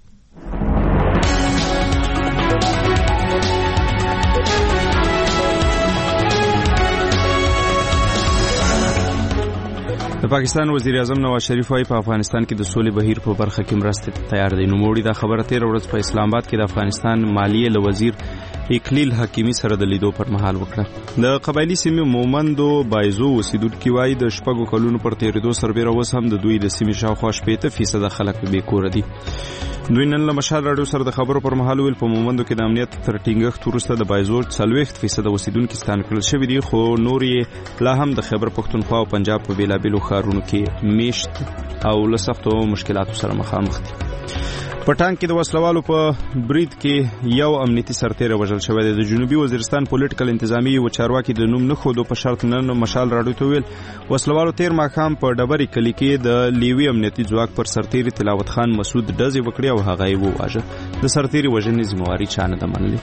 د پاکستان وزیر اعظم نواز شریف وايي په افغانستان کې د سولې بهیر په برخه کې مرسته تیار دی. نو موړي دا خبره تیر ورځ په اسلام آباد کې د افغانستان مالیه له وزیر اکلیل حکیمی سره د لیدو پر مهال وکړه. د قبایلی سیمې مومندو بایزو اوسیدونکي وايي د شپږو کلونو پر تیریدو سربېره اوس هم د دوی د سیمې شاوخوا شپېته فیصده خلک بې کوره دي. دوی نن له مشال راډیو سره د خبرو پر مهال ویل په مومندو کې د امنیت تر ټینګښت وروسته د بایزو څلوېښت فیصده اوسیدونکي ستانه کړل شوي دي، خو نور یې لا هم د خیبر پښتونخوا او پنجاب په بېلابېلو ښارونو کې میشت او له سختو مشکلاتو سره مخامخ دي. په ټانک کې د وسلوالو په برید کې یو امنیتي سرتیری وژل شوی دی. د جنوبي وزیرستان پولیټیکل انتظامی یو چارواکي د نوم نه ښودو په شرط نن مشال راډیو ته ویل وسلوالو تیر ماښام په ډبرې کلي کې د لیوي امنیتي ځواک پر سرتیری تلاوت خان مسعود ډزې وکړې او هغه یې وواژه. د سرتیری وژنې ذمہواري چا نه ده منلې.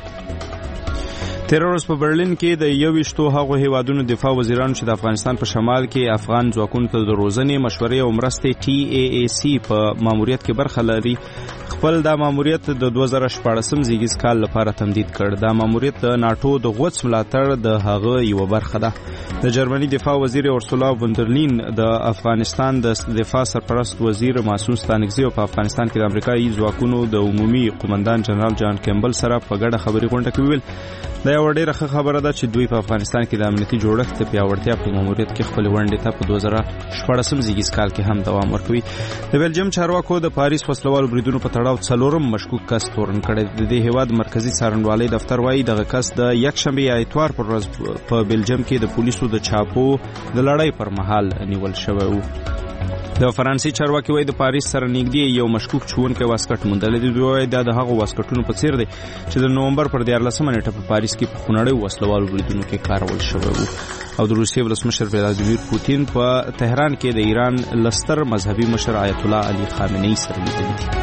تیر ورځ په برلین کې د یوویشتو هغو هیوادونو دفاع وزیرانو چې د افغانستان په شمال کې افغان ځواکونو ته د روزنې مشورې او مرستې ټي ای ای سی په ماموریت کې برخه لري خپل دا ماموریت د دوه زره شپاړسم زیږیز کال لپاره تمدید کړ. دا ماموریت د ناټو د غوڅ ملاتړ د هغه یو برخه ده. د جرمني دفاع وزیر اورسولا وندرلین د افغانستان د دفاع سرپرست وزیر ماسون ستانکزی په افغانستان کې د امریکایي ځواکونو د عمومي قومندان جنرال جان کیمبل سره په ګډه خبري غونډه کې ویل دا یو ډېره ښه خبره ده چې دوی په افغانستان کې د امنیتي جوړښت د پیاوړتیا په ماموریت کې خپل ونډې ته په دوه زره شپاړسم زیږیز کال کې هم دوام ورکوي. د بیلجیم چارواکو د پاریس وسلوالو بریدونو په تړاو څلورم مشکوک کس تورن کړی. د دې هیواد مرکزی څارنوالۍ دفتر وايي دغه کس د یکشنبه یا اتوار پر ورځ په بیلجیم کې د پولیسو د چاپو د لړۍ پر مهال نیول شوی و. د فرانسې چارواکي وايي د پاریس سره نږدې یو مشکوک چونکی واسکټ موندل دي. دوی وايي دا د هغو واسکټونو په څیر دی چې د نومبر پر دیارلسمه نیټه په پاریس کې په خونړیو وسلوالو بریدونو کې کارول شوی و. او د روسیې ولسمشر ولادیمیر پوتین په تهران کې د ایران لستر مذهبي مشر آیت الله علي خامنه‌ای سره لیدلي دي.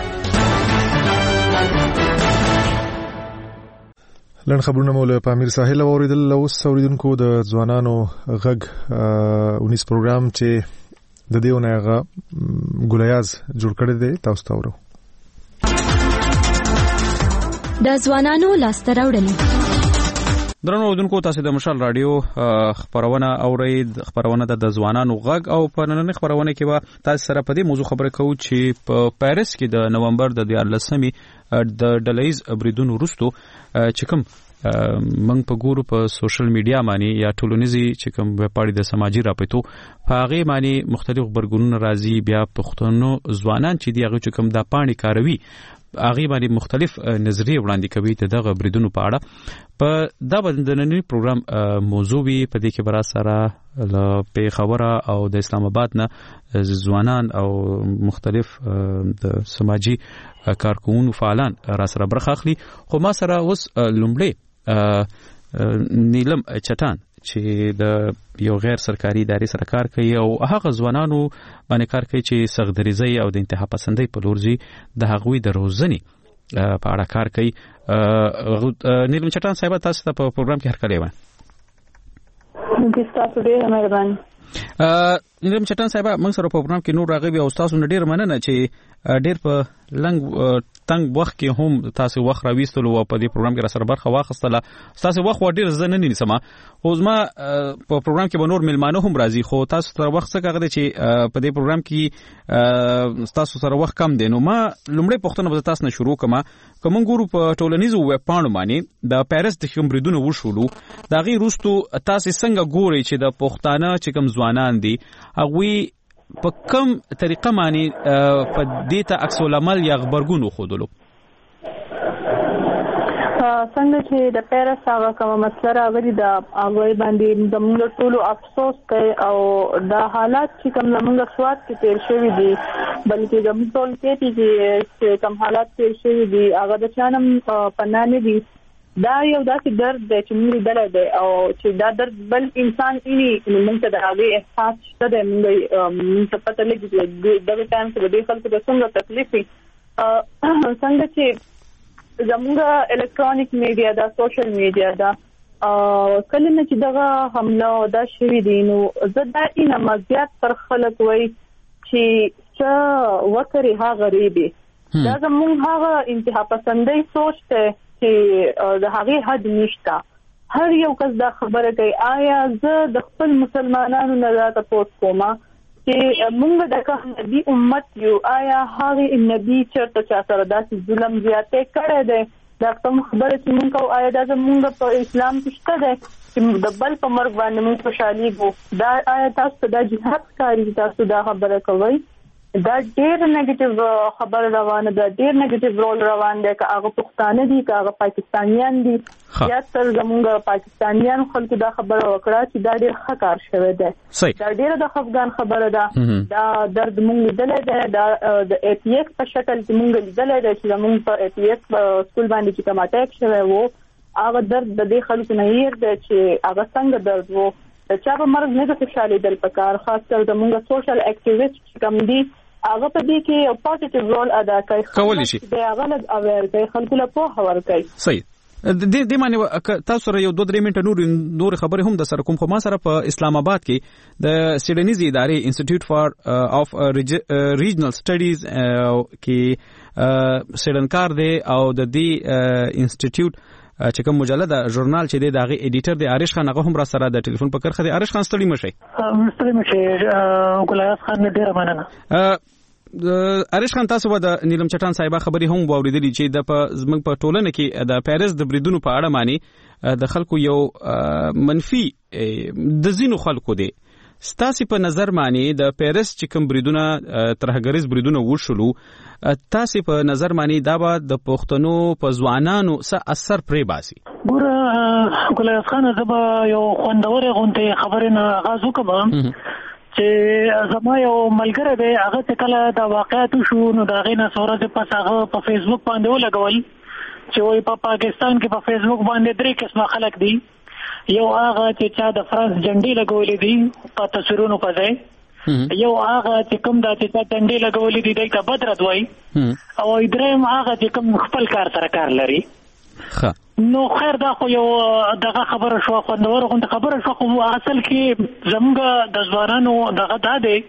لن خبرونه مو له پامیر ساحل اوریدل. اوس اوریدونکو د ځوانانو غږ اونیس پروګرام چې د دیونه هغه ګولیاز جوړ کړی دی تاسو ته ورو. د ځوانانو لاسته راوړنې درنو اوریدونکو تاسو د مشال رادیو خبرونه اورئ. خبرونه د ځوانانو غږ او په نننۍ خبرونه کې به تاسو سره په دې موضوع خبرې کوو چې په پاریس کې د نومبر د دیارلسمې د ډلهیز بریدونو وروسته چې کوم منګ په ګورو په سوشل میډیا باندې یا ټولنیزي چې کوم وپاړي د سماجی رابطو په هغه باندې مختلف خبرګونونه راځي. بیا پښتنو ځوانان چې دی هغه چې کوم د پاڼې کاروي هغه باندې مختلف نظریې وړاندې کوي د دغه بریدونو په اړه. په دا بدننی پروګرام موضوع وی په دې کې برا سره په خبره او د اسلام آباد نه ځوانان او مختلف د سماجی کارکونو فعالان را سره برخه اخلي. خو ما سره اوس لومړی نیلم چټان چې د یو غیر سرکاري ادارې سره کار کوي او هغه ځوانانو باندې کار کوي چې سغدریزي او د انتها پسندۍ په لور ځي د هغوی د روزنې په اړه کار کوي. نیلم چټان صاحب تاسو ته په پروګرام کې هرکلی وایم. تاسو ډېر مهربان. نیلم چټان صاحب موږ سره په پروګرام کې نور راغبي او تاسو ډېر مننه چې ډېر په لنګ تنګ وخت کې هم تاسو وخت راويستلو او په دې پروګرام کې را سره برخه واخیستله. تاسو وخت ډېر زنه نه نیسم او زما په پروګرام کې به نور ملمانه هم راځي خو تاسو سره وخت څه کړی چې په دې پروګرام کې تاسو سره وخت کم دی. نو ما لومړی پوښتنه به تاسو نه شروع کوم. کوم ګورو په ټولنیزو ویب پاڼو باندې د پاریس د کوم بریدونو وشولو دا غي روستو تاسو څنګه ګوري چې د پښتانه چې کوم ځوانان دي هغه په کوم طریقه باندې په دې ته عکس العمل یا خبرګونو خودلو؟ څنګه چې د پیرس هغه کومه مسله راغلي د هغه باندې د موږ ټولو افسوس کوي او دا حالات چې کوم موږ سواد کې تیر شوی دي بلکې د موږ ټول کې چې کوم حالات تیر شوی دي هغه د چانم پنانه دي. دا یو داسې درد دی چې موږ لیدلی دی او چې دا درد بل انسان اینی موږ ته د هغې احساس شته دی. موږ ته پته لګي چې دغه ټایم کې د دې خلکو د څومره تکلیف وي څنګه چې زموږ الکترونیک میډیا دا سوشل میډیا دا کله نه چې دغه حمله دا شوی دی نو زه دا اینه مزیات پر خلک وای چې څه وکړي هغه غریبي دا زموږ هغه انتها پسندۍ سوچ ته چې د هغه حد نشته. هر یو کس دا خبره کوي آیا زه د خپل مسلمانانو نه دا تاسو کوم چې موږ د کوم نبی امت یو آیا هغه نبی چرته چا سره داسې ظلم زیاته کړی دی دا کوم خبره چې موږ کو آیا دا زموږ په اسلام کې شته ده چې د بل په مرګ باندې موږ خوشالي وو دا آیا تاسو د جهاد کاری تاسو دا خبره کوي دا ډېر نیگیټیو خبره روانه ده ډېر نیگیټیو رول روان دی که هغه پښتانه دي که هغه پاکستانیان دي یا تر زموږ پاکستانیان خلکو دا خبره وکړه چې دا ډېر ښه کار شوی دی دا ډېره د خفګان خبره ده دا درد موږ لیدلی دی دا د ای پی ایس په شکل کې موږ لیدلی دی چې زموږ په ای پی ایس سکول باندې چې کوم اټیک شوی و هغه درد د دې خلکو نه هیر دی چې هغه څنګه درد و د چا په مرګ نه د خوشحالېدل پکار خاص کر زموږ سوشل اکټیویسټ چې کوم دي هغه په دې کې یو پوزټیو رول ادا کوي کولی شي د هغه له اویر کوي خلکو له پوهه ورکوي. صحیح د دې معنی تاسو سره یو دوه درې منټه نور نور خبرې هم د سره کوم خو ما سره په اسلام آباد کې د سیډنیزي ادارې انسټیټیوټ فار اف ریجنل سټډیز کې سیډنکار دی او د دې انسټیټیوټ چې کوم مجله د ژورنال چې دی دغه ایډیټر دی عارش خان هغه هم را سره د ټلیفون په کرخه دی. عارش خان ستړي مشي ستړي مشي ګلایاس خان ډیر مننه. عارش خان تاسو به د نیلم چټان صاحب خبري هم واوریدلی چې د زمنګ په ټولنه کې د پیرس د بریدونو په اړه معنی د خلکو یو منفي د زینو خلکو دی ستاسو په نظر معنی د پیرس چې کوم بریدونه ترهګریز بریدونه وشولو تاسو په نظر معنی دا به د پښتنو په ځوانانو څه اثر پرې باسي؟ ګوره ګلایاس خان زما یو خوندوره غونډه خبره نه آغاز وکم چې زما یو ملګری دی هغه چې کله دا واقعیت شو نو دا غینه سورته پس هغه په فیسبوک باندې ولګول چې وای په پاکستان کې په فیسبوک باندې درې قسمه خلک دي یو هغه چې چا د فرانس جنډې لګولې دي په تصویرونو په ځای یو هغه چې کوم د چې چا جنډې لګولې دي دای ته بدرت وای او دریم هغه چې کوم خپل کار سره کار لري. نو خیر دا خو یو دغه خبره شو خوندور غونډه خبره شو خو اصل کې زموږ د ځوانانو دغه دا دی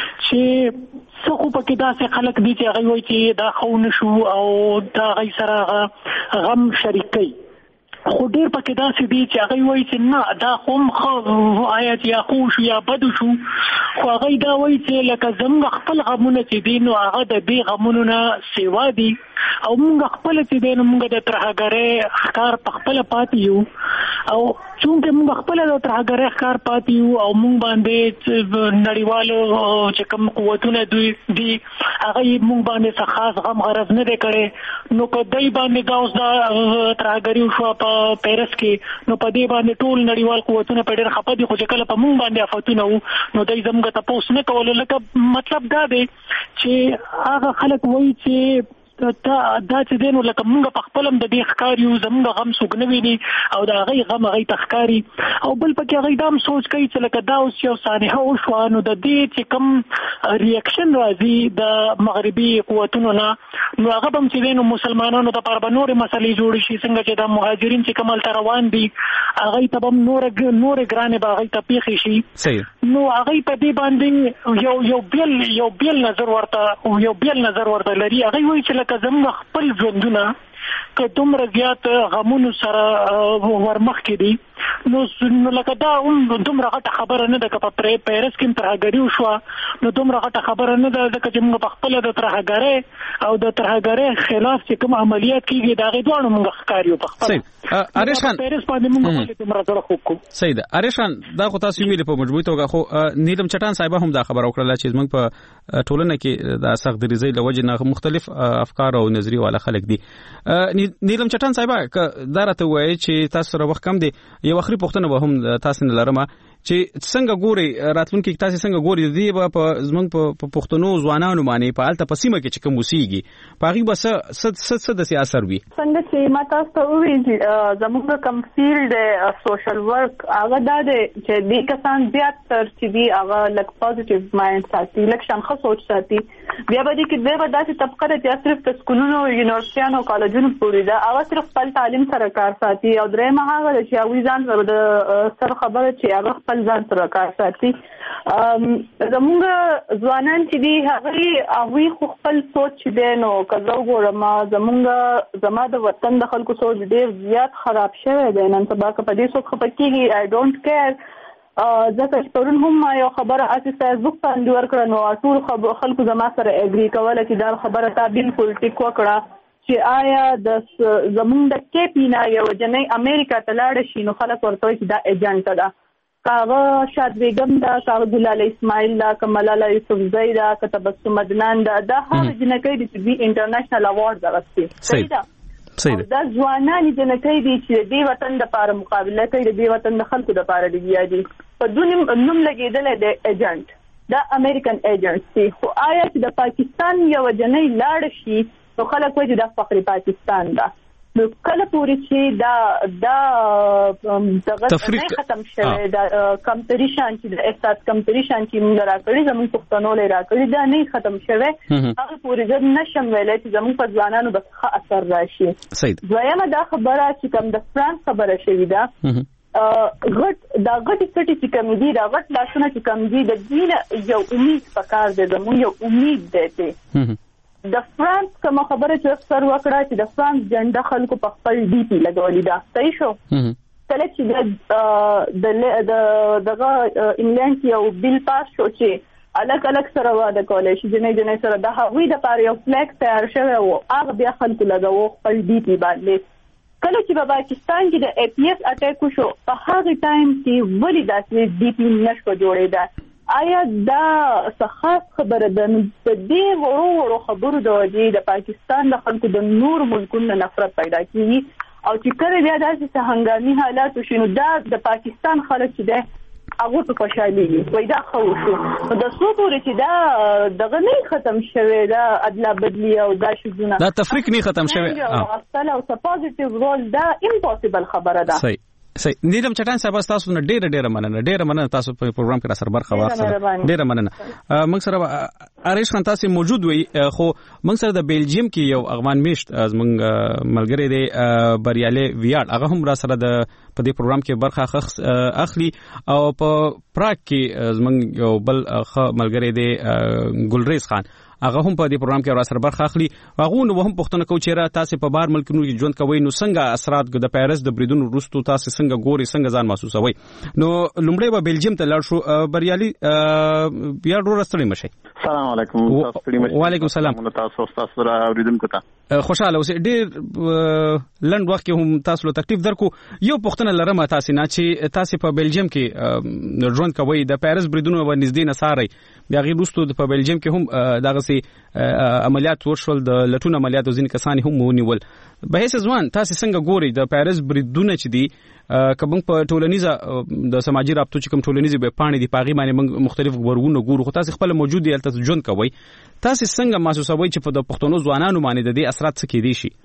چې څه خو پکې داسې خلک دي چې هغه وایي چې دا خو نشو او دا غي سره غم شریکي خو ډیر پکې داسې دي چې هغه وایي چې نه دا خو خو آیات یا خو شو یا بد شو خو هغه دا وایي چې لکه زموږ خپل غمونه چې دي نو هغه د دې غمونو نه سیوا دي او موږ خپل چې دي نو موږ د ترهګرۍ ښکار په خپل پاتې یو او څنګه موږ خپل د ترهګرۍ ښکار پاتې یو او موږ باندې نړیوالو چې کوم قوتونه دوی دي هغه موږ باندې څه خاص غم غرض نه دی کړی نو که دای باندې دا اوس د ترهګرۍ شو په پیرس کې نو په دې باندې ټول نړیوال قوتونه په ډېر خپه دي خو چې کله په موږ باندې آفتونه وو نو دای زموږ ته پوس نه کول لکه مطلب دا دی چې هغه خلک وایي چې دا دا چې دینو لکه موږ په خپلم د دې ښکار یو زموږ غم څوک نه ویني او دا هغې غم هغې ته ښکاري او بل پکې هغې دا هم سوچ کوي چې لکه دا اوس یو سانحه وشوه نو د دې چې کوم ریاکشن راځي د مغربي قوتونو نه نو هغه به هم چې دی نو مسلمانانو دپاره به نورې مسلې جوړې شي څنګه چې د مهاجرین چې کوم هلته روان دي هغې ته به هم نورې نورې ګرانې به هغې ته پېښې شي نو هغې په دې باندې یو یو بیل یو بیل نظر ورته یو بیل نظر ورته لري هغې وایي چې لکه زموږ خپل ژوندونه که دومره زیات غمونو سره ورمخ کې دي نو لکه دا هم دومره غټه خبره نه ده که په پیرس کې ترهګري وشوه نو دومره غټه خبره نه ده ځکه چې موږ په خپله د ترهګرۍ او د ترهګرۍ خلاف چې کوم عملیات کېږي د هغې دواړو موږ ښکار یو په خپله عارش خان پیرس باندې موږ ولې دومره زړه خوږ کړو. صحیح ده عارش خان دا خو تاسو ویلې په مجموعي توګه خو نیلم چټان صاحب هم دا خبره وکړله چې زموږ په ټولنه کې د سخت دریځۍ له وجې نه مختلف افکار او نظریې والا خلک دي. نیلم چټان صاحب دا راته وایي چې تاسو سره وخت کم دی یو اخري پوښتنه به هم تاسو نه لرم چې څنګه ګوري راتلونکي تاسو څنګه ګوري دی په زمنګ په پښتنو ځوانانو باندې په الته پسیمه کې چې کوم وسیږي پاغي بس ست ست د سیاست وي څنګه چې ما تاسو ته وویل زموږ کوم فیلډ سوشل ورک هغه دا دی چې د کسان زیات تر چې دی هغه لک پوزټیو مایند ساتي لک شانخه سوچ ساتي بیا به دي کې د وداسې طبقه د صرف د سکولونو یونیورسيټانو کالجونو پورې دا هغه صرف خپل تعلیم سره کار ساتي او درېمه هغه چې هغه ځان سره د سر خبره چې هغه خپل ځان سره کار ساتي زموږ ځوانان چې دي هغه هغه خو خپل سوچ دی نو کزو ګورم زموږ زما د وطن د خلکو سوچ ډیر زیات خراب شوی دی نن سبا که په دې څوک خپکیږي آی ډونټ کیر ځکه چې پرون هم یو خبره اساس فیسبوک باندې ورکړه نو ټول خلکو زما سره اګری کوله چې دا خبره تا بالکل ټیک وکړه چې آیا د زمونږ د کیپینا یو جنې امریکا ته لاړ شي نو خلک ورته چې دا ایجنټ ده کاغه شاد بیگم دا کاغه ګلال اسماعیل دا کملاله یوسف زئی دا کتبسم مدنان دا دا هغه جنکې د دې انټرنیشنل اوارډ راغستې صحیح ده صحیح دا ځوانان جنکې دي چې د وطن د لپاره مقابله کوي د وطن د خلکو د لپاره دی یادي په دونیم نوم لګیدل د ایجنټ دا امریکن ایجنټ دی خو آیا چې د پاکستان یو جنې لاړ شي نو خلک وایي د فخر پاکستان دا نو کله پوری چې دا دا دغه نه ختم شوه دا کمپټیشن چې د احساس کمپټیشن چې موږ راکړي زموږ پښتنو لري راکړي دا نه ختم شوه هغه پوری ځل نشم ویلای چې زموږ په ځوانانو بس ښه اثر راشي دویمه دا خبره چې کوم د فرانس خبره شوې ده غټ دا غټ سټي چې کوم دي دا غټ لاسونه چې کوم دي د دین یو امید پکار دی زموږ یو امید دی د فرانس کوم خبره چې سر وکړه چې د فرانس جنډه خلکو په خپل ډي پی لګولې ده صحیح شو کله چې د دغه انګلند یو بیل پاس شو چې الګ الګ سره واده کولای شي جنې جنې سره د هغوی د پاره یو فلیک تیار شوی او هغه بیا خلکو لګاوه خپل ډي پی باندې کله چې په پاکستان کې د ای پی ایس اٹیک شو په هغه ټایم کې ولی داسې ډي پی نشو جوړېده آیا دا خاص خبره ده په دې ورو ورو خبرو د وجې د پاکستان د خلکو د نور ملکونو نفرت پیدا کیږي او چې کله بیا داسې هنګامي حالات وشي نو دا د پاکستان خلک چې ده هغه په خوشالي وي دا خو شو د څو پورې چې دا دغه نه ختم شوی دا ادلا بدلی او دا شذونه دا تفریق نه ختم شوی او اصل او پوزټیو رول دا امپوسیبل خبره ده صحیح صحیح نیلم چټان صاحب تاسو نه ډیره ډیره مننه ډیره مننه تاسو په پروګرام کې را سره برخه واخیسته ډیره مننه موږ سره اریش خان تاسو موجود وي خو موږ سره د بیلجیم کې یو افغان میشت از موږ ملګری دی بریالي ویاړ هغه هم را سره د په دې پروګرام کې برخه اخلي او په پراګ کې زموږ یو بل ملګری دی ګلریز خان هغه هم په دې پروګرام کې را سره برخه اخلي هغه نو هم پښتنه کو چې را تاسو په بار ملکونو کې ژوند کوي نو څنګه اثرات د پیرس د بریدونو وروسته تاسو څنګه ګوري څنګه ځان محسوسوي نو لومړی به بیلجیم ته لاړ شو بریالي بیا ورو رستړی مشي السلام علیکم تاسو پرې مشي وعلیکم السلام تاسو تاسو را اوریدونکو ته خوشاله اوسئ ډیر لند وخت کې هم تاسو له تکلیف درکو یو پښتنه لرم تاسو نه چې تاسو په بیلجیم کې ژوند کوي د پیرس بریدونو باندې نه ساري بیا غیر وروسته په بیلجیم کې هم دغه عملیات ورشول د لټون عملیات ځین کسان هم ونیول به هیڅ ځوان تاسو څنګه ګوري د پیرس بریدونه چې دي کوم په ټولنیزه د سماجی رابطو چې کوم ټولنیزه به پانی دي پاغي باندې مختلف ورغونه ګورو خو تاسو خپل موجود دي تاسو ژوند کوي تاسو څنګه محسوسوي چې په د پښتونو ځوانانو باندې د دې اثرات څه کېدي شي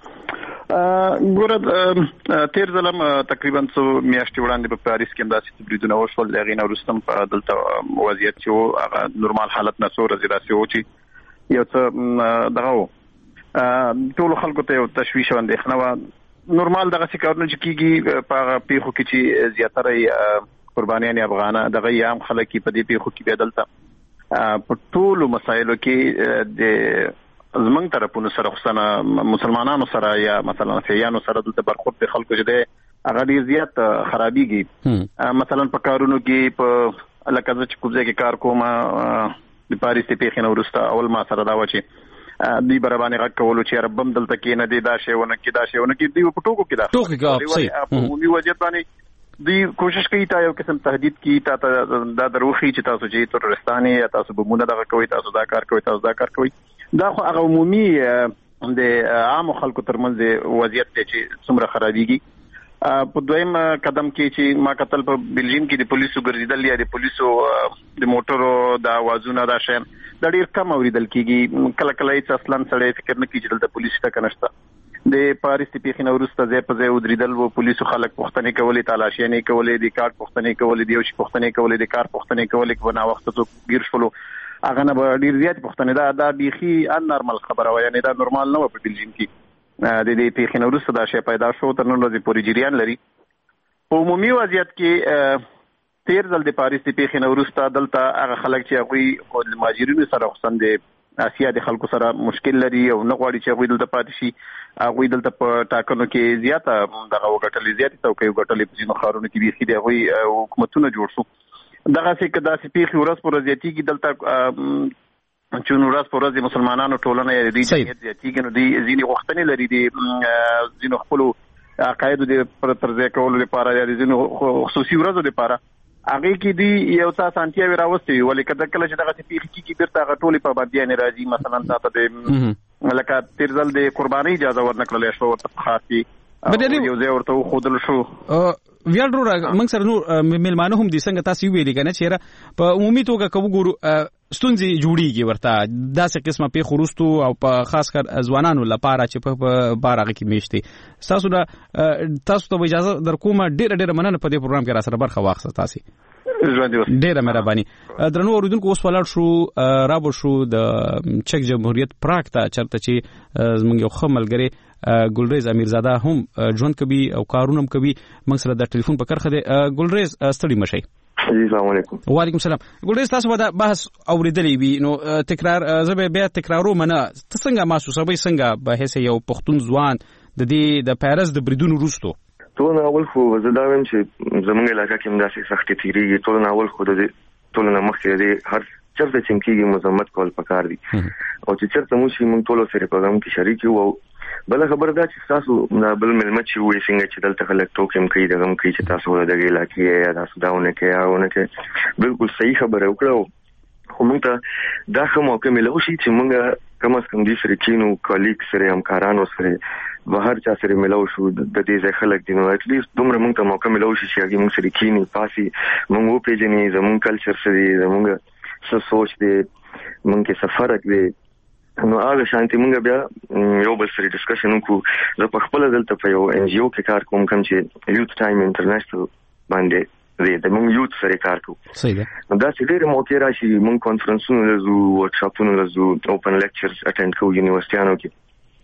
ګوره تیر ځلم تقریبا څو میاشتې وړاندې په پاریس کې داسې بریدونه وشول د غینه ورستم په دلته وضعیت چې هغه نورمال حالت نه څو ورځې راسي و چې یو څه دغه ټول خلکو ته تشویش او اندېښنه و نورمال دغه څه کارونه چې کیږي په پیښو کې چې زیاتره قربانیان افغانه دغه عام خلک په دې پیښو کې بدلته په ټول مسایلو کې د زمنګ طرفونو سره خصنا مسلمانانو سره یا مثلا فیانو سره د برخورد په خلکو چې د هغه ډیر زیات خرابېږي مثلا په کارونو کې په لکه چې کوم ځای کې کار کوم د پاریس په خنه ورسته اول ما سره دا و چې دی برابرانه غږ کولو چې ربم دلته کې نه دی دا شیونه کې دا شیونه کې دی په ټوکو کې دا ټوکو کې صحیح په عمومي وضعیت باندې دی کوشش کوي تا یو قسم تهدید کی تا دا دروخي چې تاسو چې ترورستاني یا تاسو به مونږ دغه کوي تاسو دا کار کوي تاسو دا کار کوي دا خو هغه عمومي د عام خلکو ترمنځ وضعیت چې څومره خرابېږي په دویم قدم کې چې ما کتل په بلجیم کې د پولیسو ګرځیدل یا د پولیسو د موټرو د اوازونو دا شین د ډیر کم اوریدل کیږي. کله کله چې اصلا سړی فکر نه کوي چې د پولیسو ټک نشته. د پاریس په خینه ورسته ځای په ځای ودریدل وو پولیسو خلک پښتنې کولې تلاشي نه کولې د کارت پښتنې کولې دی او چې پښتنې کولې د کار پښتنې کولې کو نه وخت ته گیر شولو هغه نه ډیر زیات پښتنې دا دا بيخي ان نارمل خبره وای نه دا نورمال نه و په بلجیم کې. د دې په خینه ورسته دا شی پیدا شو تر نن ورځې پورې جریان لري. په عمومي وضعیت کې تیر ځل د پاریس په خینه ورسته دلته هغه خلک چې هغه د ماجرینو سره خصن دي اسیا د خلکو سره مشکل لري او نه غواړي چې هغه دلته پاتې شي. هغه دلته په ټاکنو کې زیاته دغه وګټلې زیاتې توقع وګټلې په ځینو خارونو کې بيخي د هغه حکومتونه جوړ شو. دغه څه کدا سي پیخي ورځ پر ورځ یتیږي دلته چې نو ورځ پر ورځ مسلمانانو ټولنه یې د دې یتیږي نو دي ځینې وختنې لري دي ځینو خپل عقاید د پرترځه کولو لپاره یا ځینو خصوصي ورځو لپاره هغه کې دی یو څه سانتیا وراوستي ولې کله کله چې دغه پیخي کې بیرته غټولې په باندې نه راځي. مثلا تاسو د لکه تیرزل د قرباني اجازه ورنکړل شو ورته خاصي یو ځای ورته خودل شو. ویل ورو موږ سره نو ملمانه هم دي څنګه تاسو ویلي کنه چې په عمومي توګه کوو ګورو ستونزې جوړیږي ورته داسې قسمه په خروستو او په خاص کر ځوانانو لپاره چې په بارغه کې میشتي. تاسو دا تاسو ته اجازه در کومه ډیره ډیره مننه په دې پروګرام کې را سره برخه واخیسته. تاسو ډیره مهرباني. درنو اوریدونکو اوس ولاړ شو رابو شو د چک جمهوریت پراګ ته چرته چې زمونږ یو خملګری ګلریز امیرزاده هم ژوند کوي او کارونه هم کوي. موږ سره د ټلیفون په کرخه دی. ګلریز ستړي مشي. السلام علیکم. وعلیکم السلام. ګلریز تاسو به بحث اوریدلې وي نو تکرار زه به تکرارو منه څنګه محسوسوي څنګه به هڅه یو پښتون ځوان د دې د پیرس د بریدونو وروسته ټول اول خو زه دا وایم چې زمونږ علاقې کې مداسې سختي تیریږي. ټول اول خو د ټول نه مخکې دی هر چرته چې کېږي مزمت کول پکار دي او چې چرته مو شي مونږ ټول سره په غم کې شریک یو. بل خبر دا چې تاسو بل ملمت چې وې څنګه چې دلته خلک ټوکم کوي دغه کوي چې تاسو د علاقې یا تاسو داونه کې یاونه کې بالکل صحیح خبره وکړو. خو موږ ته دا کوم موقع ملو شي چې موږ کم از کم دې سره کینو کالیګ سره همکارانو سره بهر چا سره ملو شو د دې ځای خلک دي نو اټ لیست دومره موږ ته موقع ملو شي چې موږ سره کینی پاسي موږ وو پیژنې زموږ کلچر سره زموږ څه سوچ دي موږ کې سفر کوي نو هغه شانتي موږ بیا یو بل سره ډسکشن وکړو. زه په خپل دلته په یو ان جی او کې کار کوم کوم چې یوث ټایم انټرنیشنل باندې زه د موږ یوث سره کار کوم. صحیح ده. نو دا چې ډېر موقع راشي موږ کانفرنسونه لزو ورکشاپونه لزو اوپن لیکچرز اټینډ کوو یونیورسيټانو کې.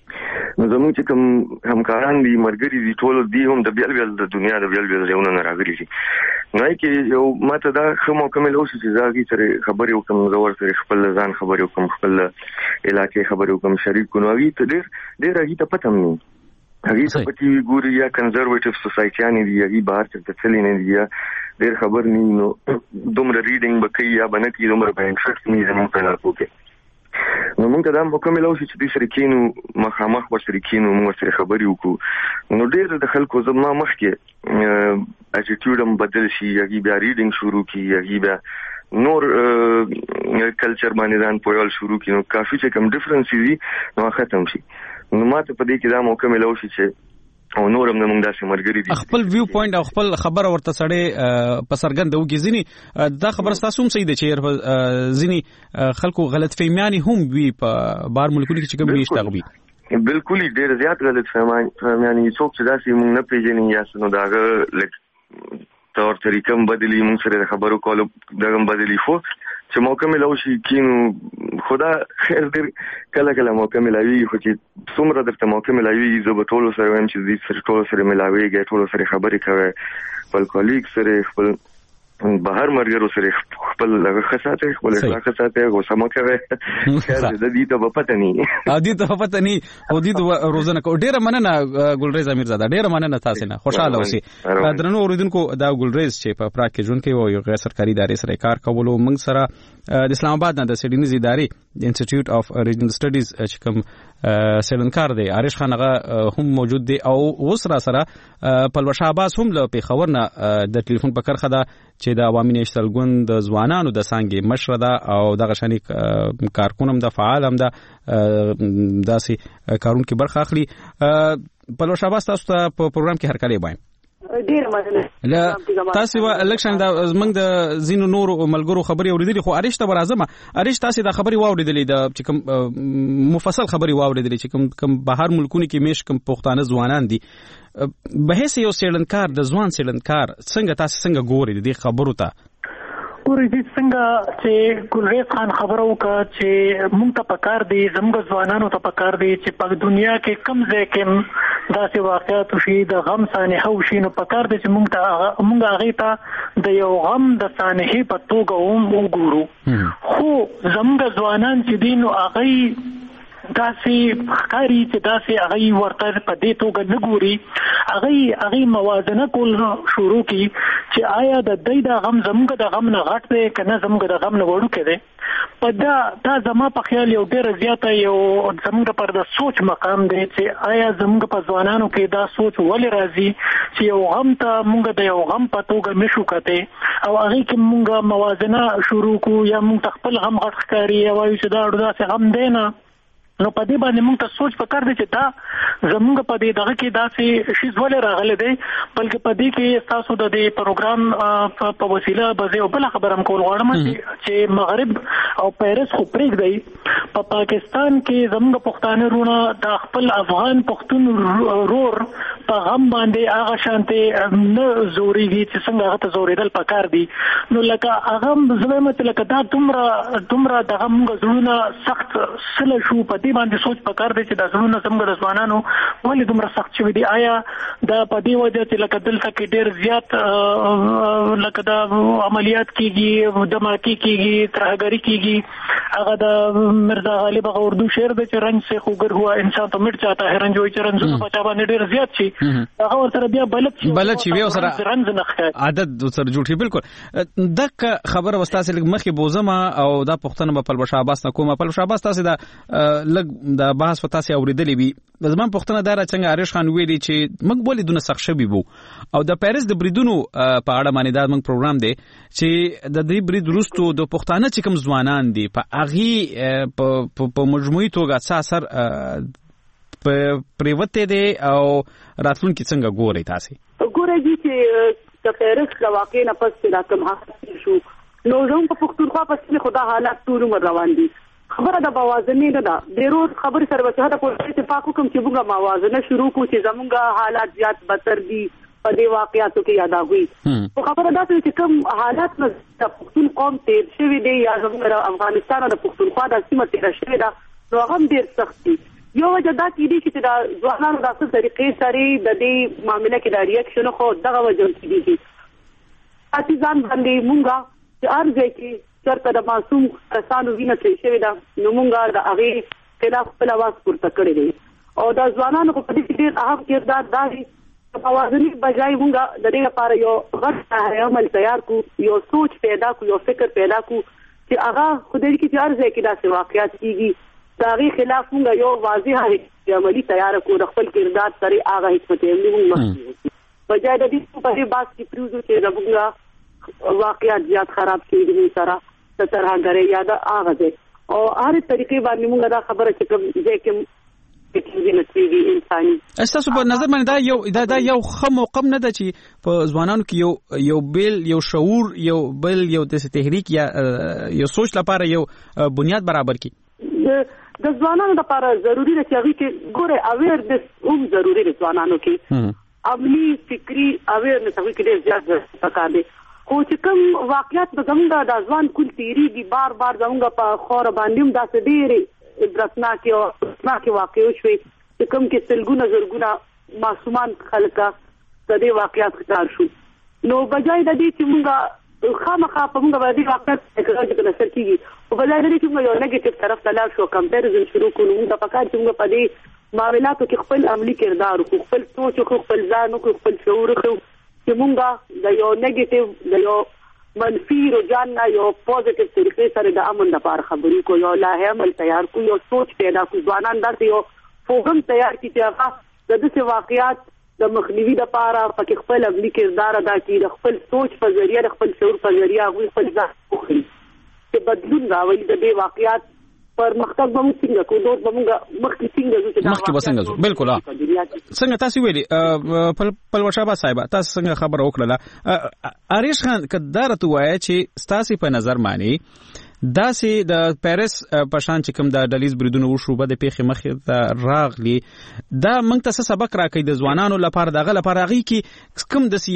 نو زموږ چې کوم همکاران دي مرګري دي ټول دي هم د بیل بیل د دنیا د بیل بیل ځایونو نه راغلي دي. نو کې یو ماته دا کومه کومه لوشي چې زاګي سره خبرې وکم زور سره خپل ځان خبرې وکم خپل علاقې خبرې وکم شریک کو نو وی ته ډېر ډېر هغه ته پته مې هغه ته پتی ګوري یا کنزرویټیو سوسایټیانی دي هغه بهر څخه تللی نه دي ډېر خبر نه نو دومره ریډینګ بکې یا بنکې دومره به انټرست نه زموږ په لار کې. نو موږ ته دا مکمل اوسې چې د سره کینو مخامخ ورسره کینو موږ سره خبرې وکړو. نو ډېر د خلکو زما مخ کې اټیټیوډ هم بدل شي هغه بیا ریډینګ شروع کی هغه بیا نور کلچر باندې ځان پوهول شروع کی نو کافي چې کوم ډیفرنس دي نو ختم شي. نو ماته په دې کې دا مکمل اوسې چې او نورم نه موږ داسې مرګري دي خپل ویو پوینټ او خپل خبره ورته سړی په سرګند وګي ځینی دا خبره تاسو هم صحیح ده چې ځینی خلکو غلط فهمیانی هم وی په بار ملکونو کې چې کوم ویشت غوي بالکل ډېر زیات غلط فهمیانی څوک چې داسې موږ نه پیژنې یا څنګه داغه لک تور طریقم بدلی موږ سره خبرو کولو دغه بدلی خو چې موقع ملو شي کینو خدا خیر دې کله کله موقع ملوي خو چې څومره درته موقع ملوي زه به ټول سره وایم چې دې سره ټول سره ملاويږي ټول سره خبرې کوي خپل کولیګ سره خپل بهر مرګرو سره خپل لږه خاصه خپل اخلاق ساته او سم کوي خیر دې ته په پته نه ا دې ته په پته نه او دې روزنه کو ډیره مننه ګلریز امیرزاده ډیره مننه تاسو نه خوشاله اوسئ. درنو اوریدونکو دا ګلریز چې په پراګ کې ژوند کوي یو غیر سرکاري ادارې سره کار کولو موږ سره د اسلام آباد نه د سیډنیز ادارې انسټیټیوټ اف ریجنل سټډیز چې کوم سیلنکار دی عارش خان هغه هم موجود دی او اوس را سره پلوش عباس هم له پیښور نه د ټلیفون په کرخه ده چې د عوامي نېشنل ګوند د ځوانانو د څنګه مشره ده او دغه شاني کارکونم د فعال هم ده داسې کارون کې برخه اخلي. پلوش عباس تاسو ته په پروګرام کې هرکلی وایم. ډیر مننه. تاسو الکشن د زمنګ د زینو نور ملګرو خبري اوریدلې خو اړیشته برازمه اړیش تاسو د خبري واوریدلې د چې کوم مفصل خبري واوریدلې چې کوم کوم بهر ملکونو کې میش کوم پښتانه ځوانان دي به هیڅ یو سیلنکار د ځوان سیلنکار څنګه تاسو څنګه ګوري د خبرو ته ګوري چې څنګه چې ګلریز خان خبرو وکړه چې مونږ ته پکار دی زموږ ځوانانو ته پکار دی چې په دنیا کې کم ځای کې داسې واقعیت شي د غم سانحه شي نو پکار دی چې مونږ ته مونږ هغه ته د یو غم د سانحه په توګه هم وګورو خو زموږ ځوانان چې دین او هغه داسې ښکاری چې داسې هغه ورته په دې توګه نه ګوري هغه هغه موازنه کول شروع کی چې آیا د دې د غم زموږ د غم نه غټ دی کنه زموږ د غم نه وړو کې دی په دا دا زما په خیال یو ډېر زیاته یو زموږ پر د سوچ مقام دی چې آیا زموږ په ځوانانو کې دا سوچ ولې راځي چې یو غم ته موږ د یو غم په توګه نشو کته او هغه کې موږ موازنه شروع کو یا موږ خپل غم غټ ښکاری او چې دا ډېر غم دی نه نو په دې باندې موږ ته سوچ پکار دی چې دا زموږ په دې دغه کې داسې شی ولې راغلی دی بلکې په دې کې تاسو د دې پروګرام په وسیله به زه بل خبرم کول غواړم چې مغرب او پیرس خو پرېږدي په پاکستان کې زموږ پښتانه رونه د خپل افغان پښتون رور په غم باندې هغه شانته نه زوريږي چې څنګه هغه ته زورېدل پکار دي نو لکه هغه زما ته لکه دا دومره دومره د غم غزونه سخت سله شو په دې باندې سوچ پکار دی چې د زړونو څنګه د ځوانانو ولې دومره سخت شوي دي آیا دا په دې وجه چې لکه دلته کې ډېر زیات لکه د عملیات کېږي دماکي کېږي ترهګري کېږي هغه د مرزا غالب هغه اردو شعر دی چې رنج سے خوگر ہوا انسان تو مٹ جاتا ہے رنج وای چې رنجونه په چا باندې ډېر زیات شي هغه ورسره بیا بلد شي بلد شي بیا سره رنج نه ښکاري عادت سره جوړ شي بالکل دغه خبره وستاسې لږ مخکې بوزمه او دا پښتنه په پلوش عباس نه کومه پلوش عباس تاسو دا لږ د بحث په تاسو اوریدلې وي زمون پښتنه دار څنګه اریش خان ویلي چې موږ بولې دونه سخت شوي وو او د پیرس د بریدونو په اړه باندې دا موږ پروګرام دی چې د دې برید وروستو د پښتانه چې کوم ځوانان دي په اغي په مجموعي توګه څه اثر په پریوته دي او راتلونکي څنګه ګوري تاسو ګوري چې د پیرس د واقع نه پس د کوم حق شو نو زموږ په پښتونخوا په خدا حالات ټول روان دي خبره د موازنه نه ده ډیرو خبر سره وڅه د پولیس اتفاق کوم چې موږ موازنه شروع کو چې زموږ حالات زیات بدتر دي په دې واقعاتو کې یاد اغوي خو خبره ده چې کوم حالات د پښتون قوم تیر شوی دی یا زموږ افغانستان د پښتونخوا د سیمه تیر شوی دا نو هم ډیر سخت دي یو وجه دا کې دي چې د ځوانانو د اصل طریقې سره د دې معاملې کې د ریاکشن خو دغه وجه کې دي اتیزان باندې مونږه چې ارزه کې چرته د معصوم کسانو وینه چې شوی دا نو مونږه د هغه خلاف خپل आवाज پورته کړی دی او د ځوانانو په دې کې ډېر اهم کردار دی په اوازنی بجای مونږه د دې لپاره یو غټ عمل تیار کو یو سوچ پیدا کو یو فکر پیدا کو چې هغه خدای کې چې ارزه کې داسې واقعیت کیږي داغي خلاف مونږ یو واضح عملی تیار کو د خپل کردار سره هغه حکمت عملی مونږ بجای د دې په دې باس کې پروزو چې زموږ واقعیت زیات خراب کیږي سره سترهګری یا د هغه دی او هر طریقې باندې مونږ دا خبره چې کوم ځکه کوم چې نتیجه انساني استاسو په نظر باندې دا یو دا, دا یو خم او قم نه ده چې په ځوانانو کې یو یو بل یو شعور یو بل یو د تحریک یا یو سوچ لپاره یو بنیاد برابر کی د ځوانانو لپاره ضروری ده چې هغه کې ګوره اویرنس هم ضروری ده ځوانانو کې عملی فکری اویرنس هغه کې ډېر زیات پکار دی خو چې کوم واقعیت به زموږ د ځوان کل تیریږي بار بار زموږ په خور باندې هم داسې ډېرې عبرتناک او عبرتناک واقع شوي چې کوم کې سلګونه زرګونه معصومان خلکا د دې واقعیت ښکار شو نو بجای د دې چې موږ خامخا په موږ باندې واقعیت اقرار کې نشر کیږي او بجای د دې چې موږ یو نیگیټیو طرف ته لاړ شو کمپیریزن شروع کړو موږ په کار چې موږ په دې معاملاتو کې خپل عملی کردار او خپل سوچ او خپل ځان او خپل شعور خو چې مونږه د یو نیگیټیو د یو منفي رجحان نه یو پوزټیو طریقې سره د امن لپاره خبرې کو یو لایحه عمل تیار کو یو سوچ پیدا کو ځوانان داسې یو فورم تیار کړي چې هغه د دې واقعیات د مخنیوي لپاره پکې خپل عملی کردار ادا کړي د خپل سوچ په ذریعہ د خپل شعور په ذریعہ هغه خپل ځان کوي چې بدلون راوړي د دې واقعیات پرمختګ به موږ څنګه کوو دوی به موږ مخکې څنګه ځو مخکې به څنګه ځو بالکل څنګه تاسو ویلي پلوشه با صاحب تاسو څنګه خبره وکړه اریش خان کدار ته وایي چې ستاسو په نظر مانی داسې د پیرس په شان چې کوم د ډلیز بریدونه وشو به د پیښې مخې ته راغلي دا موږ ته څه سبق راکوي د ځوانانو لپاره دغه لپاره هغې کې کوم داسې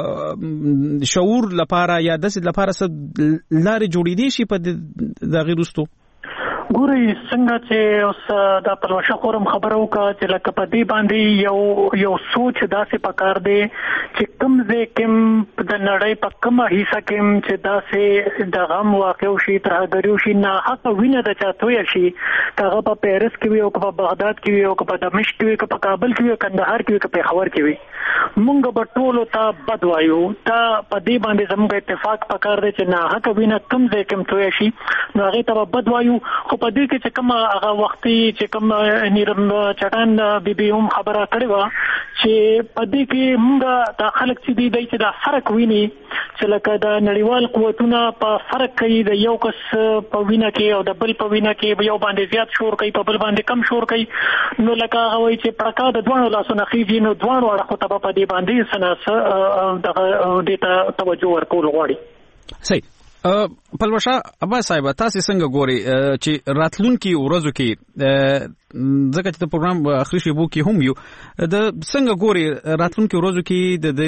یو شعور لپاره یا داسې لپاره څه لارې جوړېدی شي په د هغې وروستو ګورئ څنګه چې اوس دا پلوشه خورم خبره وکړه چې لکه په دې باندې یو یو سوچ داسې پکار دی چې کوم ځای کې د نړۍ په کومه حصه کې چې داسې د غم واقع شي ترهګري وشي نه حق وینه د چا تویه شي هغه په پیرس کې وي او په بغداد کې وي او په دمشق کې وي په کابل کې وي کندهار کې وي په پېښور کې وي مونږ به ټولو ته بد وایو تا په دې باندې زموږ اتفاق پکار دی چې نه حق وینه کوم ځای کې تویه شي نو هغې ته به بد وایو په دې کې چې کوم هغه وختي چې کوم نیرم چټان بیبي هم خبره کړې وه چې په دې کې موږ دا خلک چې دي دی چې دا فرق ویني چې لکه د نړیوال قوتونه په فرق کوي د یو کس په وینه کې او د بل په وینه کې یو باندې زیات شور کوي په بل باندې کم شور کوي نو لکه هغه وایي چې پړکا د دواړو لاسونه خېږي نو دواړو اړخو ته به په دې باندې څه نه څه دغه دې ته توجه ورکول غواړي صحیح پلوشه ابا صاحب تاسو څنګه ګوري چې راتلونکي ورځو کې ځکه چې د پروګرام اخري شیبو کې هم یو د څنګه ګوري راتلونکي ورځو کې د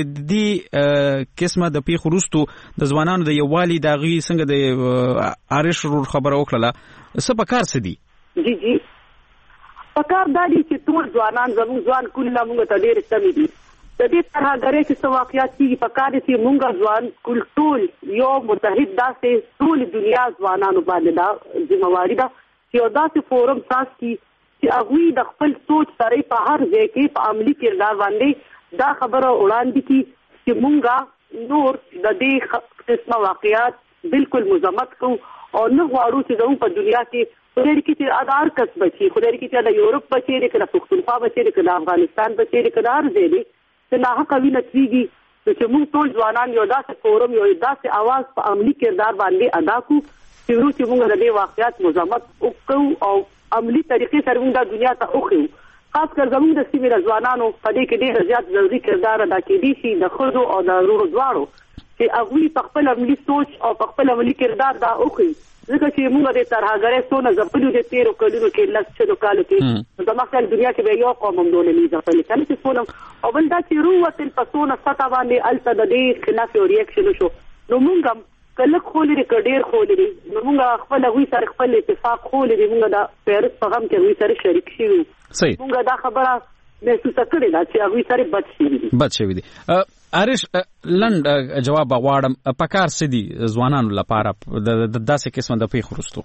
دې قسمه د پیښ وروستو د ځوانانو د یووالي د غي څنګه د عارش خبره وکړه څه په کار څه دي جی جی په کار دا دي چې ټول ځوانان زموږ ځوان کله موږ ته ډېر سمې دي د دې طرح غره چې څو واقعیت کیږي په کار چې مونږ ځوان کل ټول یو متحد داسې ټول دنیا ځوانانو باندې دا ذمہواری ده چې یو داسې فورم تاسو کی چې هغه د خپل سوچ سره په هر ځای کې په عملی کردار باندې دا خبره وړاندې کی چې مونږ نور د دې قسمه واقعیت بالکل مزمت کو او نه غواړو چې زموږ په دنیا کې خدای دې کې چې ادار کس بچي خدای دې کې چې د یورپ بچي دې کله پښتونخوا بچي دې کله افغانستان بچي دې کله هر ځای دې چې نه حق وینه کیږي چې موږ ټول ځوانان یو داسې فورم یو داسې आवाज په عملی کردار باندې ادا کو چې ورو چې موږ د دې واقعیت مزمت وکړو او عملی طریقې سره موږ د دنیا ته وخیو خاص کر زموږ د سیمې ځوانانو په دې کې ډېر زیات ضروري کردار ادا کړي شي د خودو او د ورو دواړو چې هغه په خپل عملی سوچ او په خپل عملی کردار دا وکړي ځکه چې موږ د ترهګرۍ سونه زپلو د تیرو کلونو کې لږ څه کالو کې د مخکې دنیا کې به یو قوم هم دولې ځپلې کنه چې سونه او بل دا چې روته په سونه ستا باندې الته د دې خلاف یو ریاکشن شو نو موږ هم کله خولې کډیر خولې نو موږ خپل غوي سره خپل اتفاق خولې موږ د پیرس په غم کې غوي سره شریک شو موږ دا خبره محسوسه کړې ده چې غوي سره بد شي دي بد شي دي ارش لند جواب غواړم پکار سدي ځوانانو لپاره د داسې قسمه د پیښ وروستو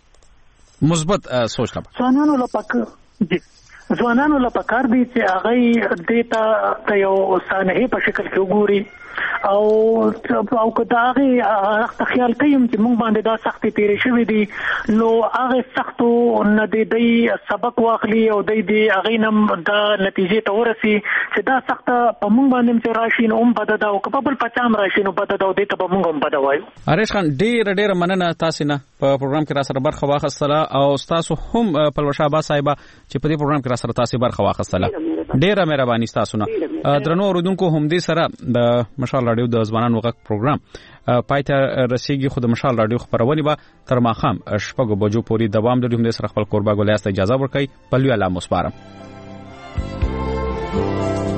مثبت سوچ لپاره ځوانانو لپاره ځوانانو لپاره دي چې هغه دیتا ته یو سانحه په شکل کې وګوري او او کدا هغه خیال کوم چې موږ باندې دا سختي تیرې شوې دي نو هغه سختو نه دی دی سبق واخلي او دی دی هغه نم دا نتیجې ته ورسي چې دا سخت په موږ باندې چې راشي نو هم بد دا او په بل پچام راشي نو بد دا او دی ته به موږ هم بد وایو اریش خان ډیر ډیر مننه تاسو نه په پروګرام کې را سره برخه واخیستله او تاسو هم پلوشه با صاحب چې په دې پروګرام کې را سره تاسو برخه واخیستله ډیره مهرباني تاسو نه درنو اوردونکو هم دې سره د مشال رادیو د ځوانانو غږ پروګرام پایته رسیدي خو د مشال رادیو خبرونه به تر ماخام شپږ بجو پورې دوام لري هم د سره خپل قربا ګولیا ست اجازه ورکړي په لوی الله مسپارم